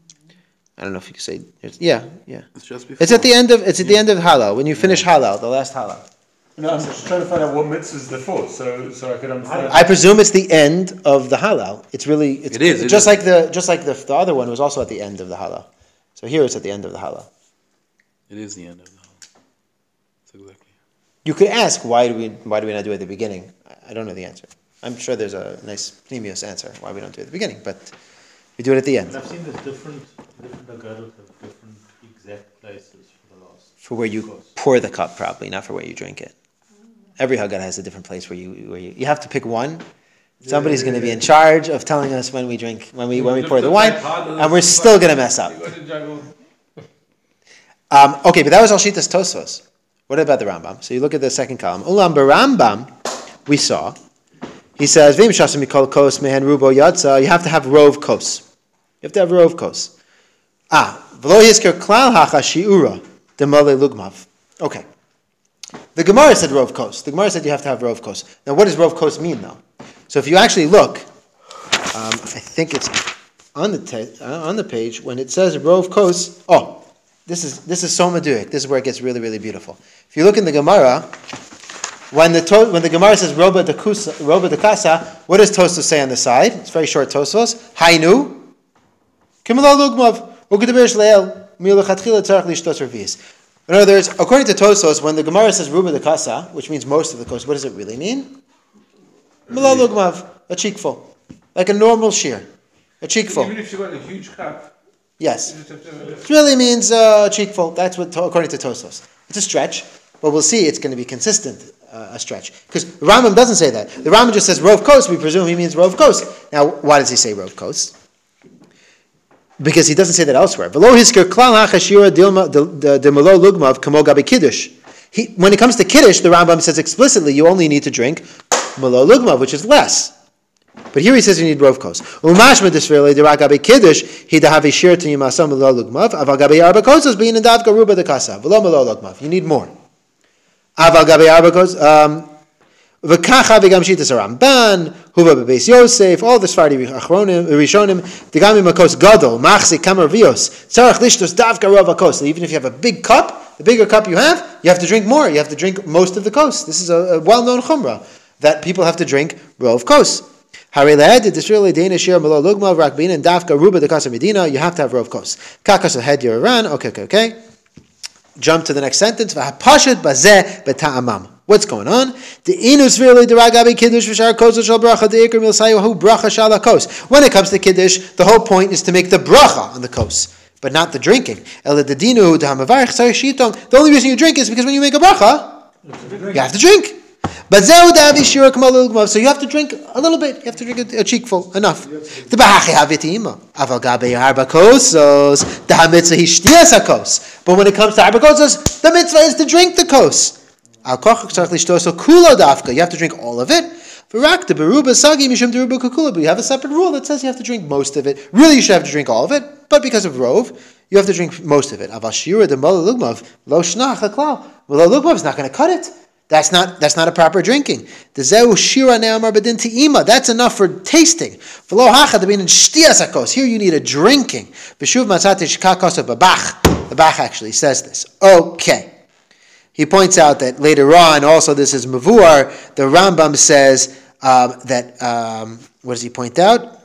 I don't know if you can say, it's, yeah, yeah. It's just before. It's at the end of, it's at the end of Halal, when you finish Halal, the last Halal. No, I'm just trying to find out what mitzvahs they're for, so so I could understand. I presume it's the end of the Halal. It's really, it's It is, it just is. like the, just like the, the other one was also at the end of the Halal. So here it's at the end of the Halal. It is the end of the whole. That's exactly. You could ask, why do we, why do we not do it at the beginning? I- I don't know the answer. I'm sure there's a nice, previous answer why we don't do it at the beginning, but we do it at the end. And I've seen there's different, different agados have different exact places for the last. For where you course. pour the cup, probably, not for where you drink it. Every Haggadah has a different place where you where you, you have to pick one. Somebody's going to be in charge of telling us when we drink, when we when we pour the wine, and we're still going to mess up. You got to juggle. Um, okay, but that was Al Shitas Tosfos. What about the Rambam? So you look at the second column. Ulam Barambam, we saw. He says, "Vim shasam mikol kos mehen rubo yatsa." You have to have rov kos. You have to have rov kos. Ah, v'lo yizker klal hacha shiura demale lugmav. Okay. The Gemara said rov kos. The Gemara said you have to have rov kos. Now, what does rov kos mean, though? So if you actually look, um, I think it's on the te- uh, on the page when it says rov kos. Oh, this is this is so meduik. This is where it gets really really beautiful. If you look in the Gemara, when the to- when the Gemara says roba de kusa, roba de casa, what does Tosfos say on the side? It's very short. Tosfos Hainu Kimalal lugmav ugedeber shleil milachatchila tzarich lishtos revius. In other words, according to Tosfos, when the Gemara says ruba de casa, which means most of the kos, what does it really mean? Milal lugmav, a cheekful, like a normal shear, a cheekful. Even if you've got a huge cup, Yes. you just have to have a- It really means uh, cheekful. That's what, according to Tosfos. It's a stretch, but we'll see it's going to be consistent uh, a stretch. Because the Rambam doesn't say that. The Rambam just says rov kos. We presume he means rov kos. Now, why does he say rov kos? Because he doesn't say that elsewhere. V'lo hisker klal ha'chashira dilma demalo lugmav kamo gabi kiddush. He, when it comes to kiddush, the Rambam says explicitly you only need to drink malo lugmav, which is less. But here he says you need rov kos. Umashma desvirle dera gabi kiddush he dahavi shir to yimasam malo lugmav aval gabi arba kosos bein dav garuba de kasa v'lo malo lugmav. You need more. Aval gabi arba kos. V'kacha v'gam shitas Ramban, huva bebeis Yosef, all the Sfardi Achronim, Rishonim, digami makos gadol, machzik kamar vios, tzarach lishtos davka rov hakos. Even if you have a big cup, the bigger cup you have, you have to drink more. You have to drink most of the kos. This is a, a well-known chumrah that people have to drink rov kos. Harei lehed disrili deina shir malo lugma rakbin and davka ruba de kasa medina. You have to have rov kos. Kakas ahead your ran. Okay, okay, okay. Jump to the next sentence. V'hapashut bazeh beta'amam. What's going on? The inus really the ragabi kiddush v'shar kos shal bracha the ikar milsayu hu bracha shal kos. When it comes to kiddush, the whole point is to make the bracha on the kos, but not the drinking. El the dinu d'hamavarich tzarich shitom. The only reason you drink is because when you make a bracha, you have to drink. But zeu davi shira k'mal lugmav. So you have to drink a little bit. You have to drink a, a cheekful, enough. The bahachi havitima aval gabe harba kosos the hamitzvah hishtias hakos. But when it comes to harba kosos, the mitzvah is to drink the kos. You have to drink all of it. But you have a separate rule that says you have to drink most of it. Really, you should have to drink all of it, but because of rov, you have to drink most of it. Malo lugmav is not going to cut it. That's not that's not a proper drinking. That's enough for tasting. Here you need a drinking. The Bach actually says this. Okay. He points out that later on, also this is Mavuar, the Rambam says um, that, um, what does he point out?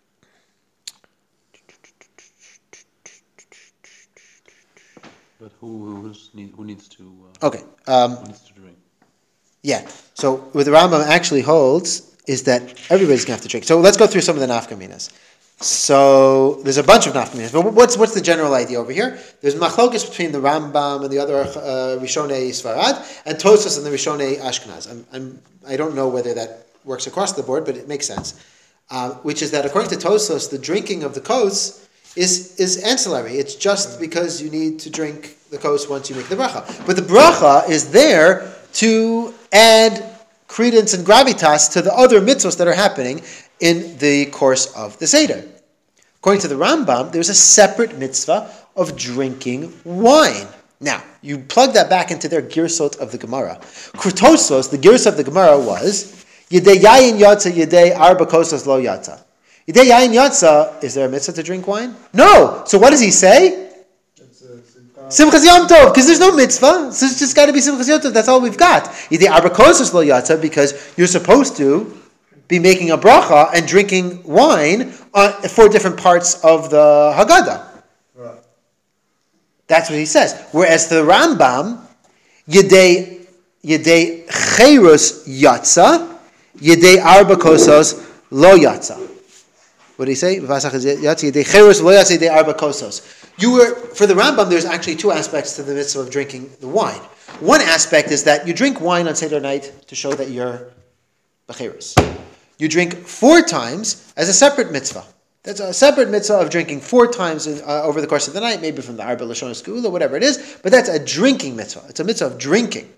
But who who's need, who needs to uh, Okay. Um, who needs to drink? Yeah. So what the Rambam actually holds is that everybody's going to have to drink. So let's go through some of the nafkaminas. So there's a bunch of nafkaminas, but what's what's the general idea over here? There's machlokes between the Rambam and the other uh, Rishonei Sfarad and Tosfos and the Rishonei Ashkenaz. I'm, I'm I don't know whether that works across the board, but it makes sense. Uh, which is that according to Tosfos, the drinking of the kos is is ancillary. It's just because you need to drink the kos once you make the bracha. But the bracha is there to add credence and gravitas to the other mitzvos that are happening in the course of the Seder. According to the Rambam, there's a separate mitzvah of drinking wine. Now, you plug that back into their girsot of the Gemara. Kurtosos, the girsot of the Gemara was, Yedei yayin yatsa, yedei arba kosos lo yatsa. Yedei yayin yatsa, is there a mitzvah to drink wine? No! So what does he say? Simchas Yom Tov, because there's no mitzvah. So it's just got to be Simchas Yom Tov, that's all we've got. Yedei arba kosos lo yatsa, because you're supposed to be making a bracha and drinking wine on four different parts of the Haggadah. Right. That's what he says. Whereas the Rambam, Yedei Yedei Cherus Yatza, Yedei Arba Kosos Lo Yatza. What did he say? Yedei Cherus Lo Yatza, Yedei Arba Kosos. You were for the Rambam. There's actually two aspects to the mitzvah of drinking the wine. One aspect is that you drink wine on Seder night to show that you're Becherus. You drink four times as a separate mitzvah. That's a separate mitzvah of drinking four times in, uh, over the course of the night, maybe from the Arba Lashon Skula, whatever it is, but that's a drinking mitzvah. It's a mitzvah of drinking.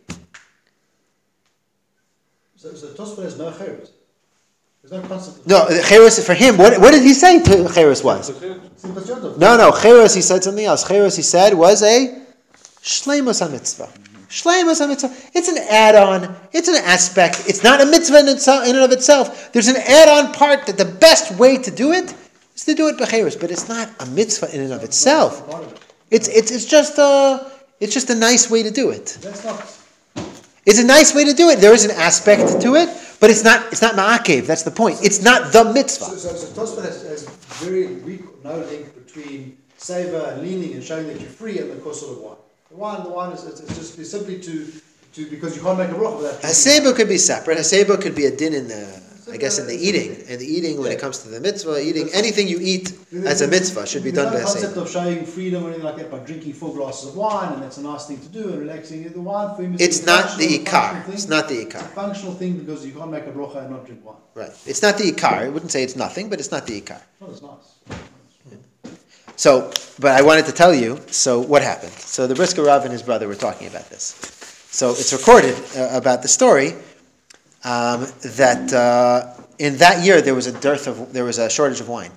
So, so Tosfos has no cherus. There's no concept. No, cherus for him. What, what did he say cherus was? Simchas Yom Tov. No, no, cherus. He said something else. Cherus, he said, was a shleimus mitzvah. Shleimus mitzvah. It's an add-on. It's an aspect. It's not a mitzvah in, itself, in and of itself. There's an add-on part that the best way to do it is to do it b'cherus, but it's not a mitzvah in and of itself. It's it's it's just a it's just a nice way to do it. That's not. It's a nice way to do it. There is an aspect to it, but it's not it's not ma'akev. That's the point. It's not the mitzvah. So, so, so Tosfos has, has very weak, no link between savor and leaning and showing that you're free and the course of the wine. The wine, the wine is it's, it's just it's simply to, to because you can't make a bracha without. Haseba could be separate. Haseba could be a din in the I guess in the eating, in the eating when it comes to the mitzvah, eating anything you eat as a mitzvah should be done by a The concept sefer. of showing freedom or anything like that by drinking four glasses of wine, and that's a nice thing to do, and relaxing. The wine for him is It's a not the functional- ikar. functional It's thing. not the It's a ikar. functional thing because you can't make a brocha and not drink wine. Right. It's not the ikar. I wouldn't say it's nothing, but it's not the ikar. Oh, that's nice. So, but I wanted to tell you, so what happened? So the Brisker Rav and his brother were talking about this. So it's recorded uh, about the story um, that uh, in that year there was a dearth of, there was a shortage of wine.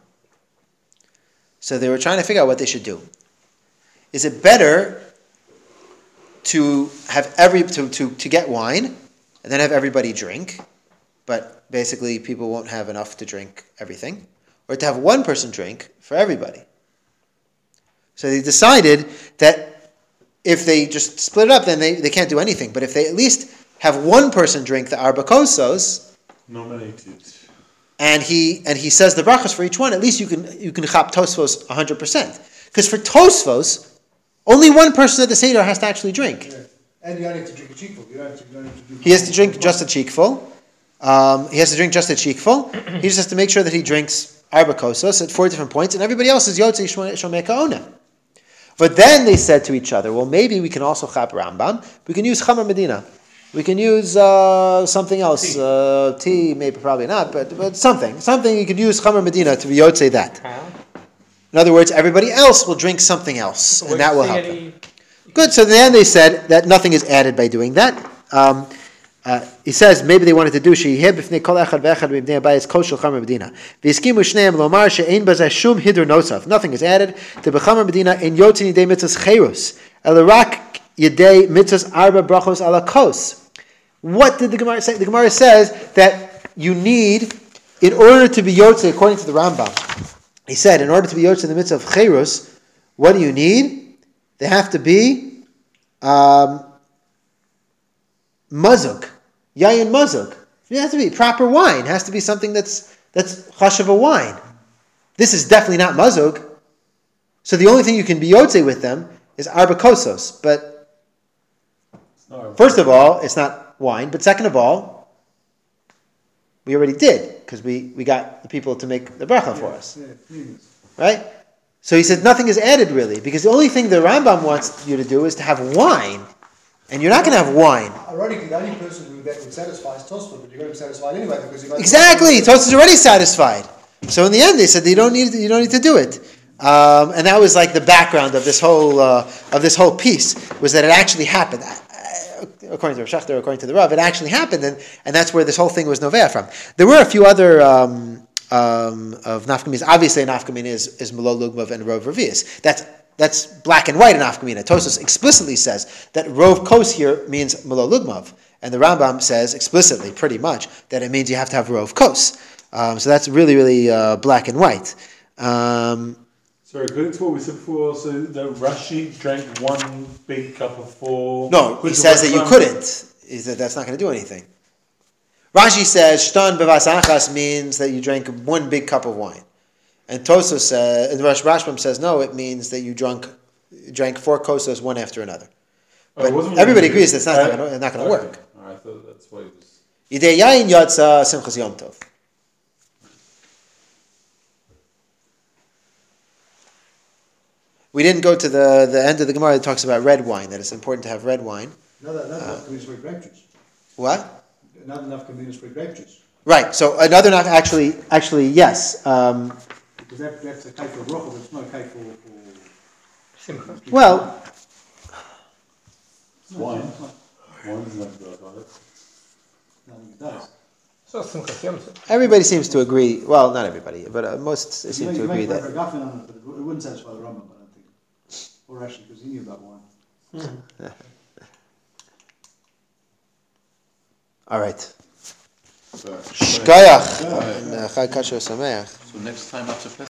So they were trying to figure out what they should do. Is it better to have every, to, to, to get wine and then have everybody drink, but basically people won't have enough to drink everything, or to have one person drink for everybody? So they decided that if they just split it up, then they, they can't do anything. But if they at least have one person drink the arba kosos, Nominated. and he and he says the brachos for each one, at least you can you can chap Tosfos one hundred percent. Because for Tosfos, only one person at the Seder has to actually drink. Yeah. And you only have to drink a cheekful. You don't have to, you don't have to drink He has to drink just a cheekful. Um, he has to drink just a cheekful. He just has to make sure that he drinks arba kosos at four different points, and everybody else is yotzei shomei ka'ona. But then they said to each other, well, maybe we can also chap Rambam. We can use Chamar Medina. We can use uh, something else. Tea. Uh, tea, maybe, probably not, but, but something. Something you could use Chamar Medina to be yotzei that. In other words, everybody else will drink something else, and that will help them. Good, so then they said that nothing is added by doing that. Um, Uh, he says maybe they wanted to do sheyeh b'fnei kol echad ve'echad b'bnei habayis kol shel Chamar Medina. V'yiskimu shneim lomar she'ein bazeh shum hidur nosav. Nothing is added to b'Chamar Medina in yotzei yidei mitzvahs cherus elarak yidei mitzvahs arba brachos ala kos. What did the Gemara say? The Gemara says that you need, in order to be yotzei, according to the Rambam, he said, in order to be yotzei in the mitzvah of cherus, what do you need? They have to be um, mazuk, yayin mazuk. It has to be proper wine. It has to be something that's that's chashava wine. This is definitely not mazuk. So the only thing you can be yotzei with them is arba kosos. But first of all, it's not wine. But second of all, we already did because we, we got the people to make the bracha for us, right? So he said nothing is added really because the only thing the Rambam wants you to do is to have wine. And you're not going to have wine. Ironically, the only person who that would satisfy is Tosfot, but you're going to be satisfied anyway because you've got Exactly, Tosfos is already satisfied. So in the end, they said you don't need you don't need to do it. Um, and that was like the background of this whole uh, of this whole piece was that it actually happened. According to Rav Shachter, according to the Rav, it actually happened, and, and that's where this whole thing was novea from. There were a few other um, um, of nafkaminas. Obviously, nafkamina is is Malol Lugmav and Rov Revius. That's That's black and white in Afkamina. Tosfos explicitly says that Rov Kos here means Malol Lugmav. And the Rambam says explicitly, pretty much, that it means you have to have Rov Kos. Um, so that's really, really uh, black and white. Um, Sorry, according to what we said before, so the Rashi drank one big cup of four. no, he says that you couldn't. He said that's not going to do anything. Rashi says, Shtan bevas achas means that you drank one big cup of wine. And Tosfos says, and Rash Rashbam says, no, it means that you drunk, drank four kosos one after another. Oh, But wasn't everybody really- agrees that's not Uh, going to not going to okay. work. All right, I thought that's why it was. Yidei yayin yatsa simchas yom tov. We didn't go to the, the end of the Gemara that talks about red wine, that it's important to have red wine. Another enough convenience for grape juice. What? Not enough convenience for grape juice. Right, so another not actually, actually, yes. Um, Because that, that's a cake for brocha, but it's not a cake for. for Simcha. well, It's wine. Wine doesn't have to go about it. No, it does. So Simcha Yom Tov. everybody seems to agree, well, not everybody, but uh, most You seem make, to you agree make that. a guffin on it, but it wou- it wouldn't satisfy the Rambam, I don't think. Or actually, because he knew about wine. All right. So, Shkayach. Chag Kasher Sameach. So next time after Pesach.